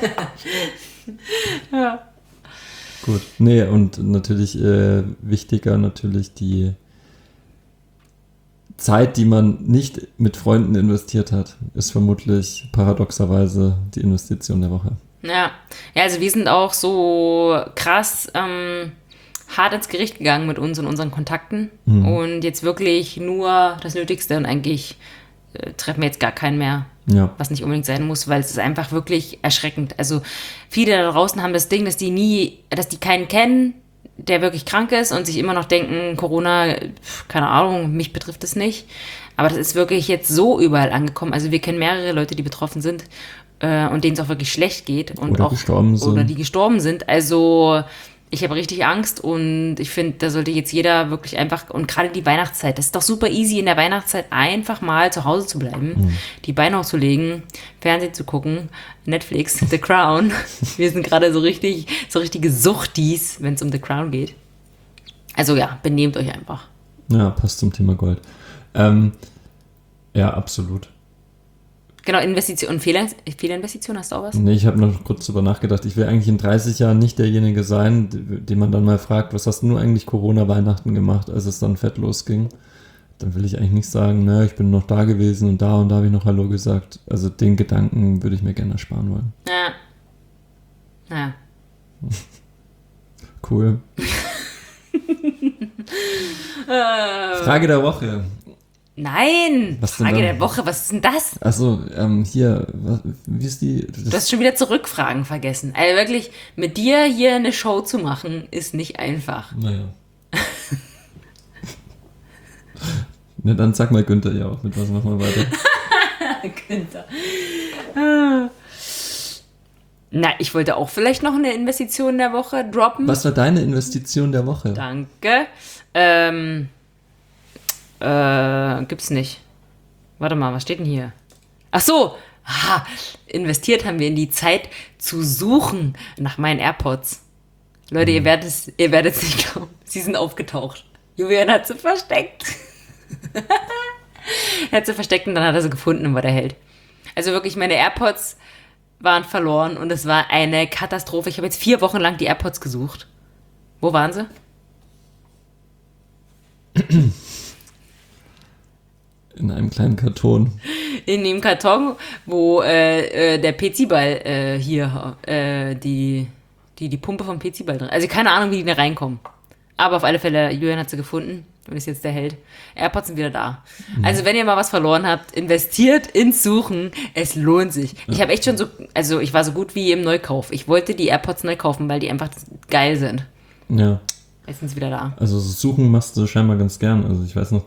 Ja. gut. Nee, und natürlich wichtiger natürlich die Zeit, die man nicht mit Freunden investiert hat, ist vermutlich paradoxerweise die Investition der Woche. Ja, also wir sind auch so krass hart ins Gericht gegangen mit uns und unseren Kontakten und jetzt wirklich nur das Nötigste und eigentlich treffen wir jetzt gar keinen mehr, Ja, was nicht unbedingt sein muss, weil es ist einfach wirklich erschreckend. Also viele da draußen haben das Ding, dass die keinen kennen, der wirklich krank ist und sich immer noch denken, Corona, keine Ahnung, mich betrifft es nicht. Aber das ist wirklich jetzt so überall angekommen. Also wir kennen mehrere Leute, die betroffen sind und denen es auch wirklich schlecht geht und Oder auch gestorben sind. oder die gestorben sind. Also ich habe richtig Angst und ich finde, da sollte jetzt jeder wirklich einfach, und gerade die Weihnachtszeit, das ist doch super easy in der Weihnachtszeit einfach mal zu Hause zu bleiben, die Beine hochzulegen, Fernsehen zu gucken, Netflix, The Crown. Wir sind gerade so richtige Suchtis, wenn es um The Crown geht. Also ja, benehmt euch einfach. ja, passt zum Thema Gold. Ja, absolut. Genau, Investition, Fehlerinvestition, hast du auch was? Nee, ich habe noch kurz drüber nachgedacht. Ich will eigentlich in 30 Jahren nicht derjenige sein, den man dann mal fragt, was hast du eigentlich Corona-Weihnachten gemacht, als es dann fett losging. Dann will ich eigentlich nicht sagen, na, ich bin noch da gewesen und da habe ich noch Hallo gesagt. Also den Gedanken würde ich mir gerne ersparen wollen. Ja. Ja. Cool. Frage der Woche. Nein! Was denn Frage dann? der Woche, was ist denn das? Achso, hier, wie ist die? Du hast schon wieder Zurückfragen vergessen. Also wirklich, mit dir hier eine Show zu machen, ist nicht einfach. Naja. Na, dann sag mal Günther ja auch, mit was machen wir weiter? Günther. Na, ich wollte auch vielleicht noch eine Investition der Woche droppen. Was war deine Investition der Woche? Danke. Gibt's nicht. Warte mal, was steht denn hier? Ach so. Investiert haben wir in die Zeit zu suchen nach meinen AirPods. Leute, ihr werdet es nicht glauben. Sie sind aufgetaucht. Julian hat sie versteckt. Er hat sie versteckt und dann hat er sie gefunden und war der Held. Also wirklich, meine AirPods waren verloren und es war eine Katastrophe. Ich habe jetzt 4 Wochen lang die AirPods gesucht. Wo waren sie? In einem kleinen Karton. In dem Karton, wo der PC-Ball die Pumpe vom PC-Ball drin. Also keine Ahnung, wie die da reinkommen. Aber auf alle Fälle, Julian hat sie gefunden und ist jetzt der Held. AirPods sind wieder da. Also wenn ihr mal was verloren habt, investiert ins Suchen. Es lohnt sich. Ich habe echt schon ich war so gut wie im Neukauf. Ich wollte die AirPods neu kaufen, weil die einfach geil sind. Ja. Jetzt sind sie wieder da. Also suchen machst du scheinbar ganz gern. Also ich weiß noch,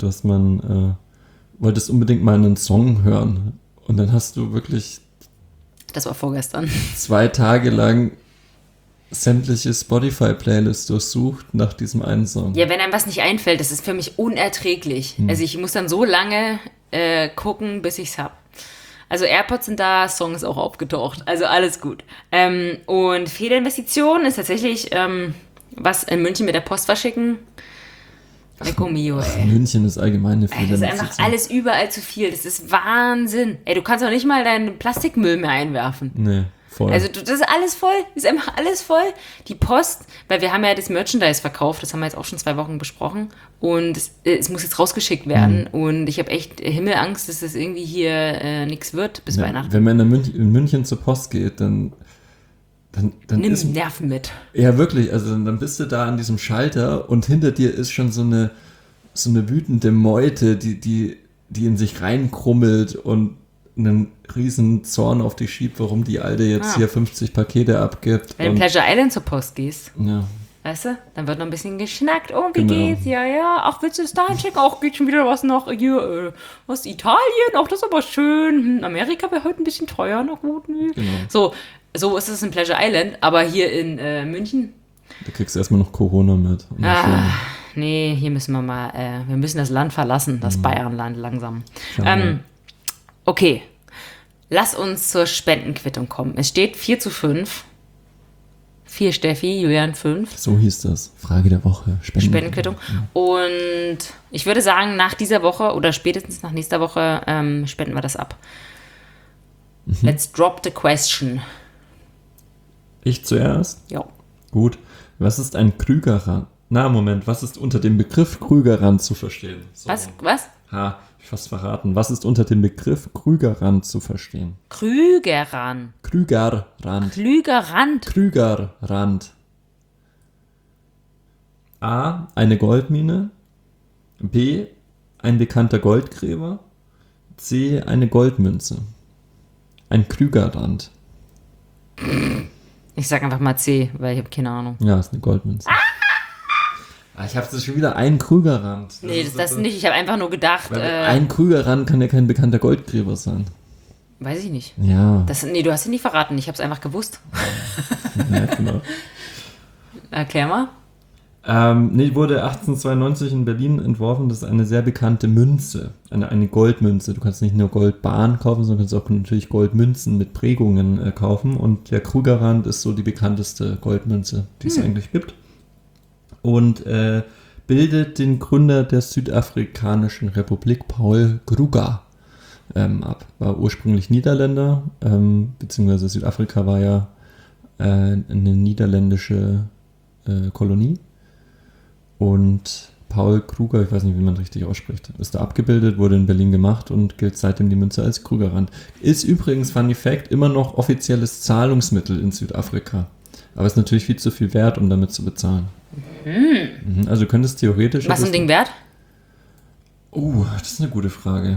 wolltest unbedingt mal einen Song hören. Und dann hast du wirklich Das war vorgestern. 2 Tage lang sämtliche Spotify-Playlists durchsucht nach diesem einen Song. Ja, wenn einem was nicht einfällt, das ist für mich unerträglich. Also ich muss dann so lange gucken, bis ich's hab. Also AirPods sind da, Song ist auch aufgetaucht. Also alles gut. Und Fehlerinvestition ist tatsächlich was in München mit der Post verschicken. Ecco mio, ey. München ist allgemein eine Ey, das ist Fehlerinvestition. einfach alles überall zu viel. Das ist Wahnsinn. Ey, du kannst doch nicht mal deinen Plastikmüll mehr einwerfen. Nee, voll. Also das ist alles voll, ist einfach alles voll. Die Post, weil wir haben ja das Merchandise verkauft, das haben wir jetzt auch schon 2 Wochen besprochen und es muss jetzt rausgeschickt werden und ich habe echt Himmelangst, dass das irgendwie hier nichts wird bis Ja, Weihnachten. wenn man in München zur Post geht, dann Nimm ist... Nerven mit. Ja, wirklich. Also dann bist du da an diesem Schalter und hinter dir ist schon so eine wütende Meute, die in sich reinkrummelt und einen riesen Zorn auf dich schiebt, warum die Alte jetzt hier 50 Pakete abgibt. Wenn du in Pleasure Island zur Post gehst, Ja, weißt du, dann wird noch ein bisschen geschnackt. Oh, wie Genau. geht's? Ja. Ach, willst du das da hinschicken? Auch geht schon wieder was nach hier, was, Italien? Ach, das ist aber schön. Amerika wäre heute ein bisschen teuer. Na gut, nö. Genau. So ist es in Pleasure Island, aber hier in München, du kriegst erstmal noch Corona mit. Und dann nee, hier müssen wir mal, wir müssen das Land verlassen, das Bayernland langsam. Okay, lass uns zur Spendenquittung kommen. Es steht 4:5 4 Steffi, Julian 5. So hieß das. Frage der Woche. Spendenquittung. Und ich würde sagen, nach dieser Woche oder spätestens nach nächster Woche spenden wir das ab. Let's drop the question. Ich zuerst? Ja. Gut. Was ist ein Krügerrand? Na, Moment. Was ist unter dem Begriff Krügerrand zu verstehen? So. Was? Ha, ich fast verraten. Was ist unter dem Begriff Krügerrand zu verstehen? Krügerrand. Krügerrand. Krügerrand. Krügerrand. A. Eine Goldmine. B. Ein bekannter Goldgräber. C. Eine Goldmünze. Ein Krügerrand. Ich sag einfach mal C, weil ich habe keine Ahnung. Ja, ist eine Goldmünze. Ich habe schon wieder einen Krügerrand. Nee, das nicht. Ich habe einfach nur gedacht. Ein Krügerrand kann ja kein bekannter Goldgräber sein. Weiß ich nicht. Ja. Nee, du hast ihn nicht verraten. Ich habe es einfach gewusst. Ja, genau. Erklär mal. Wurde 1892 in Berlin entworfen. Das ist eine sehr bekannte Münze. Eine Goldmünze. Du kannst nicht nur Goldbarren kaufen, sondern kannst auch natürlich Goldmünzen mit Prägungen kaufen. Und der Krügerrand ist so die bekannteste Goldmünze, die es eigentlich gibt. Und bildet den Gründer der Südafrikanischen Republik, Paul Kruger, ab. War ursprünglich Niederländer, beziehungsweise Südafrika war ja eine niederländische Kolonie. Und Paul Kruger, ich weiß nicht, wie man richtig ausspricht, ist da abgebildet, wurde in Berlin gemacht und gilt seitdem die Münze als Krügerrand. Ist übrigens, Funny Fact, immer noch offizielles Zahlungsmittel in Südafrika. Aber ist natürlich viel zu viel wert, um damit zu bezahlen. Also du könntest theoretisch... Was ist ein Ding wert? Das ist eine gute Frage.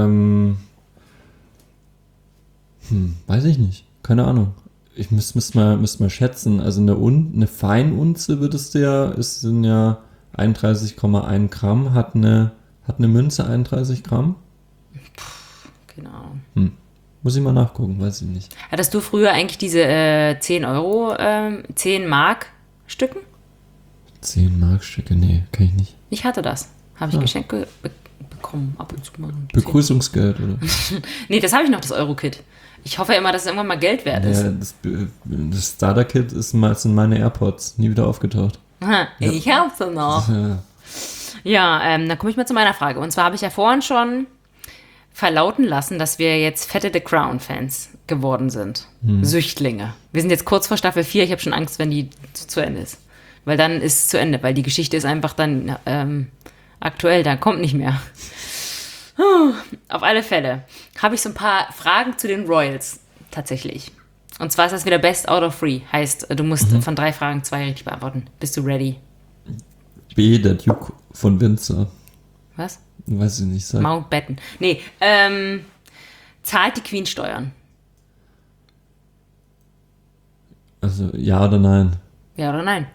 Weiß ich nicht. Keine Ahnung. Ich müsste mal schätzen. Also eine Feinunze sind ja 31,1 Gramm. Hat eine Münze 31 Gramm? Keine Ahnung. Muss ich mal nachgucken, weiß ich nicht. Hattest du früher eigentlich diese 10 Mark Stücken? 10 Markstücke? Nee, kann ich nicht. Ich hatte das. Habe ich Geschenke bekommen, ab und zu mal. Begrüßungsgeld, oder? Nee, das habe ich noch, das Euro-Kit. Ich hoffe immer, dass es irgendwann mal Geld wert ist. Ja, das Starter-Kit sind meine AirPods. Nie wieder aufgetaucht. Aha, ich habe sie noch. Ja, dann komme ich mal zu meiner Frage. Und zwar habe ich ja vorhin schon verlauten lassen, dass wir jetzt fette The Crown-Fans geworden sind. Süchtlinge. Wir sind jetzt kurz vor Staffel 4. Ich habe schon Angst, wenn die zu Ende ist. Weil dann ist es zu Ende. Weil die Geschichte ist einfach dann aktuell. Da kommt nicht mehr. Auf alle Fälle habe ich so ein paar Fragen zu den Royals. Tatsächlich. Und zwar ist das wieder Best out of 3. Heißt, du musst von 3 Fragen 2 richtig beantworten. Bist du ready? B, der Duke von Windsor. Was? Weiß ich nicht. Sag. Mountbatten. Nee, zahlt die Queen Steuern? Also ja oder nein? Ja oder nein?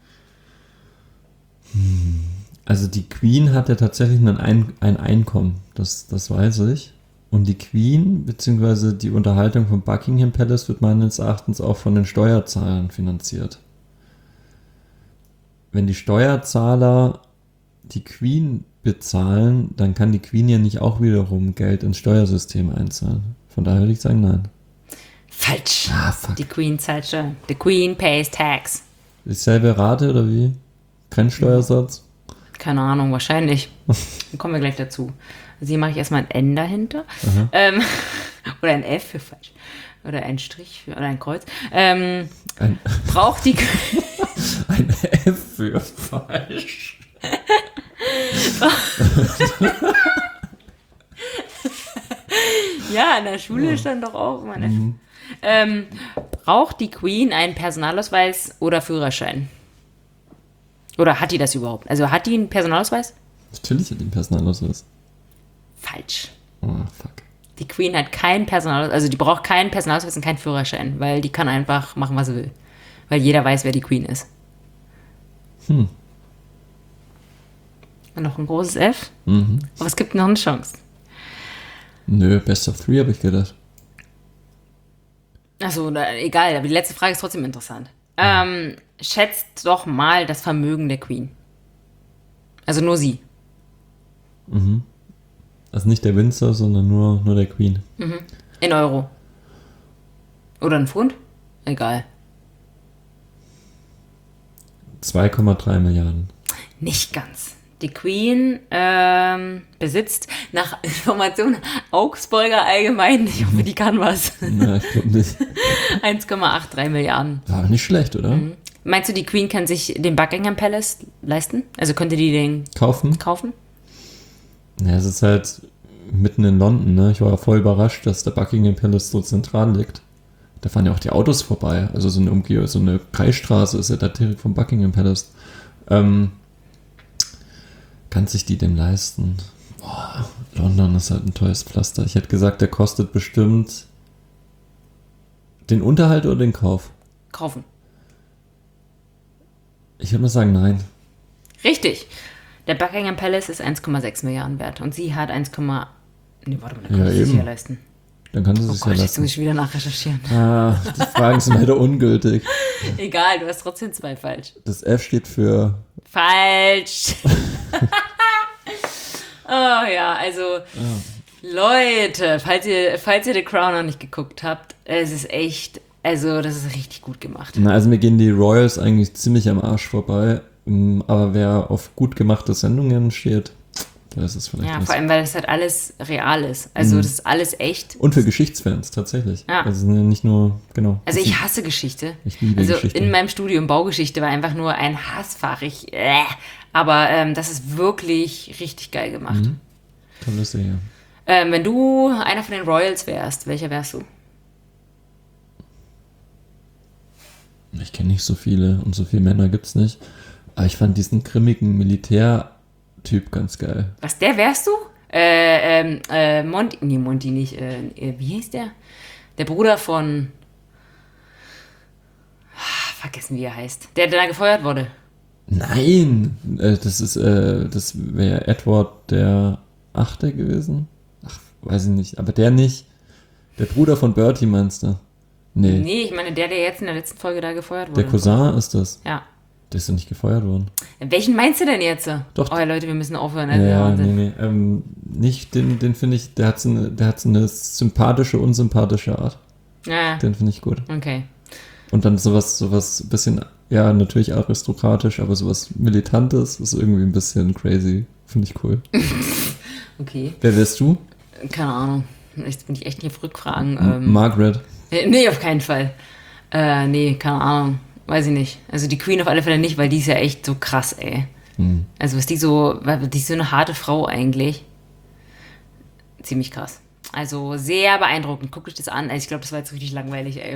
Also die Queen hat ja tatsächlich ein Einkommen, das weiß ich. Und die Queen, beziehungsweise die Unterhaltung vom Buckingham Palace wird meines Erachtens auch von den Steuerzahlern finanziert. Wenn die Steuerzahler die Queen bezahlen, dann kann die Queen ja nicht auch wiederum Geld ins Steuersystem einzahlen. Von daher würde ich sagen, nein. Falsch. Fuck. Die Queen zahlt Steuern. The Queen pays tax. Dieselbe Rate oder wie? Kein Steuersatz? Keine Ahnung, wahrscheinlich. Dann kommen wir gleich dazu. Also hier mache ich erstmal ein N dahinter. Oder ein F für falsch. Oder ein Strich oder ein Kreuz. Braucht die ein F für falsch. Ja, in der Schule stand doch auch immer ein F. Braucht die Queen einen Personalausweis oder Führerschein? Oder hat die das überhaupt? Also hat die einen Personalausweis? Natürlich hat die einen Personalausweis. Falsch. Oh, fuck. Die Queen hat keinen Personalausweis, also die braucht keinen Personalausweis und keinen Führerschein, weil die kann einfach machen, was sie will. Weil jeder weiß, wer die Queen ist. Und noch ein großes F. Aber es gibt noch eine Chance. Nö, Best of 3 habe ich gedacht. Achso, egal, aber die letzte Frage ist trotzdem interessant. Schätzt doch mal das Vermögen der Queen. Also nur sie. Also nicht der Windsor, sondern nur der Queen. In Euro. Oder ein Pfund? Egal. 2,3 Milliarden. Nicht ganz. Die Queen besitzt nach Informationen Augsburger Allgemein, ich hoffe, die kann was, Na, ich glaube nicht. 1,83 Milliarden. War nicht schlecht, oder? Meinst du, die Queen kann sich den Buckingham Palace leisten? Also könnte die den Kaufen? Ja, es ist halt mitten in London, ne? Ich war voll überrascht, dass der Buckingham Palace so zentral liegt. Da fahren ja auch die Autos vorbei. Also so eine Kreisstraße ist ja da direkt vom Buckingham Palace. Kann sich die denn leisten? Boah, London ist halt ein teures Pflaster. Ich hätte gesagt, der kostet bestimmt den Unterhalt oder den Kauf? Kaufen. Ich würde mal sagen, nein. Richtig. Der Buckingham Palace ist 1,6 Milliarden wert und sie hat 1, nee, warte mal, Ja, kann sie sich eben. ja leisten. Dann kann sie Oh sich Gott, ja jetzt lassen. muss ich wieder nachrecherchieren. Ah, die Fragen sind leider ungültig. Egal, du hast trotzdem 2 falsch. Das F steht für... Falsch. Oh ja, also Leute, falls ihr The Crown noch nicht geguckt habt, es ist echt, also das ist richtig gut gemacht. Na, also mir gehen die Royals eigentlich ziemlich am Arsch vorbei. Aber wer auf gut gemachte Sendungen steht, da ist es vielleicht Ja, was. vor allem, weil das halt alles real ist. Also das ist alles echt. Und für Geschichtsfans, tatsächlich. Ja. Also nicht nur, genau. Also ich hasse Geschichte. Ich liebe also Geschichte. in meinem Studium Baugeschichte war einfach nur ein Hassfach. Aber das ist wirklich richtig geil gemacht. Tolle Serie. Wenn du einer von den Royals wärst, welcher wärst du? Ich kenne nicht so viele und so viele Männer gibt's nicht. Aber ich fand diesen grimmigen Militärtyp ganz geil. Was, der wärst du? Monty nicht. Wie hieß der? Der Bruder von... Vergessen, wie er heißt. Der da gefeuert wurde. Nein! Das wäre Edward der Achte gewesen. Ach, weiß ich nicht. Aber der nicht. Der Bruder von Bertie meinst du? Nee. Nee, ich meine der jetzt in der letzten Folge da gefeuert wurde. Der Cousin ist das. Ja. Der ist doch nicht gefeuert worden. Welchen meinst du denn jetzt? Doch. Oh Leute, wir müssen aufhören. Ja, Wahnsinn. nee. Nicht den finde ich, der hat so eine sympathische, unsympathische Art. Ja, Den finde ich gut. okay. Und dann sowas bisschen, ja, natürlich aristokratisch, aber sowas Militantes ist irgendwie ein bisschen crazy. Finde ich cool. Okay. Wer wärst du? Keine Ahnung. Jetzt bin ich echt nicht auf Rückfragen. Margaret. Nee, auf keinen Fall. Nee, keine Ahnung. Weiß ich nicht. Also die Queen auf alle Fälle nicht, weil die ist ja echt so krass, ey. Also die ist so eine harte Frau eigentlich. Ziemlich krass. Also sehr beeindruckend. Guckt euch das an. Also ich glaube, das war jetzt richtig langweilig, ey.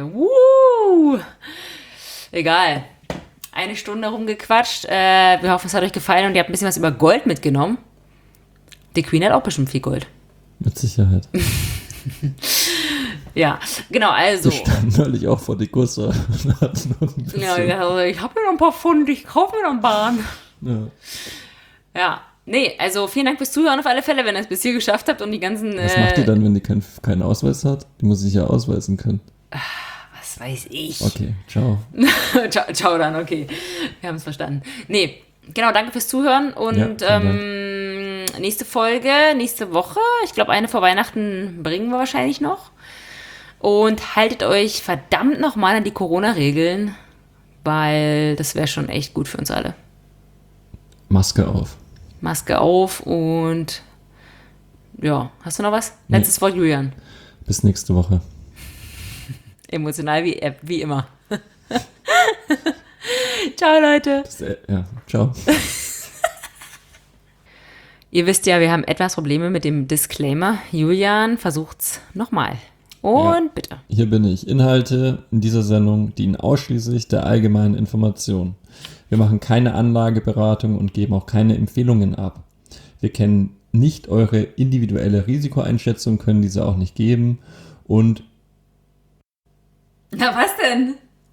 Egal. 1 Stunde rumgequatscht. Wir hoffen, es hat euch gefallen und ihr habt ein bisschen was über Gold mitgenommen. Die Queen hat auch bestimmt viel Gold. Mit Sicherheit. Ja, genau, also. Ich stand neulich auch vor die Gusse. und hatte noch ein bisschen- Ja, ich habe ja noch ein paar Pfund, ich kaufe mir noch einen Bahn. Ja. Ja, nee, also vielen Dank fürs Zuhören auf alle Fälle, wenn ihr es bis hier geschafft habt und die ganzen... Was macht die dann, wenn die keinen Ausweis hat? Die muss sich ja ausweisen können. Was weiß ich. Okay, ciao. Ciao dann, okay. Wir haben es verstanden. Nee, genau, danke fürs Zuhören und Ja, vielen nächste Folge, nächste Woche, ich glaube eine vor Weihnachten bringen wir wahrscheinlich noch. Und haltet euch verdammt nochmal an die Corona-Regeln, weil das wäre schon echt gut für uns alle. Maske auf. Maske auf und ja, hast du noch was? Nee. Letztes Wort, Julian. Bis nächste Woche. Emotional wie immer. Ciao, Leute. Ja, ciao. Ihr wisst ja, wir haben etwas Probleme mit dem Disclaimer. Julian, versucht's nochmal. Und Ja. bitte. Hier bin ich. Inhalte in dieser Sendung dienen ausschließlich der allgemeinen Information. Wir machen keine Anlageberatung und geben auch keine Empfehlungen ab. Wir kennen nicht eure individuelle Risikoeinschätzung, können diese auch nicht geben und Na, was denn?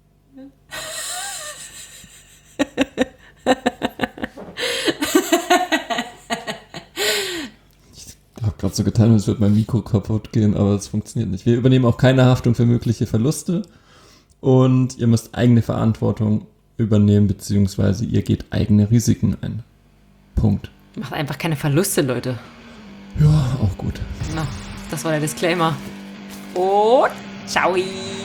ich habe gerade so getan, als würde mein Mikro kaputt gehen, aber es funktioniert nicht. Wir übernehmen auch keine Haftung für mögliche Verluste und ihr müsst eigene Verantwortung übernehmen, beziehungsweise ihr geht eigene Risiken ein. Punkt. Macht einfach keine Verluste, Leute. Ja, auch gut. Na, das war der Disclaimer. Und ciao.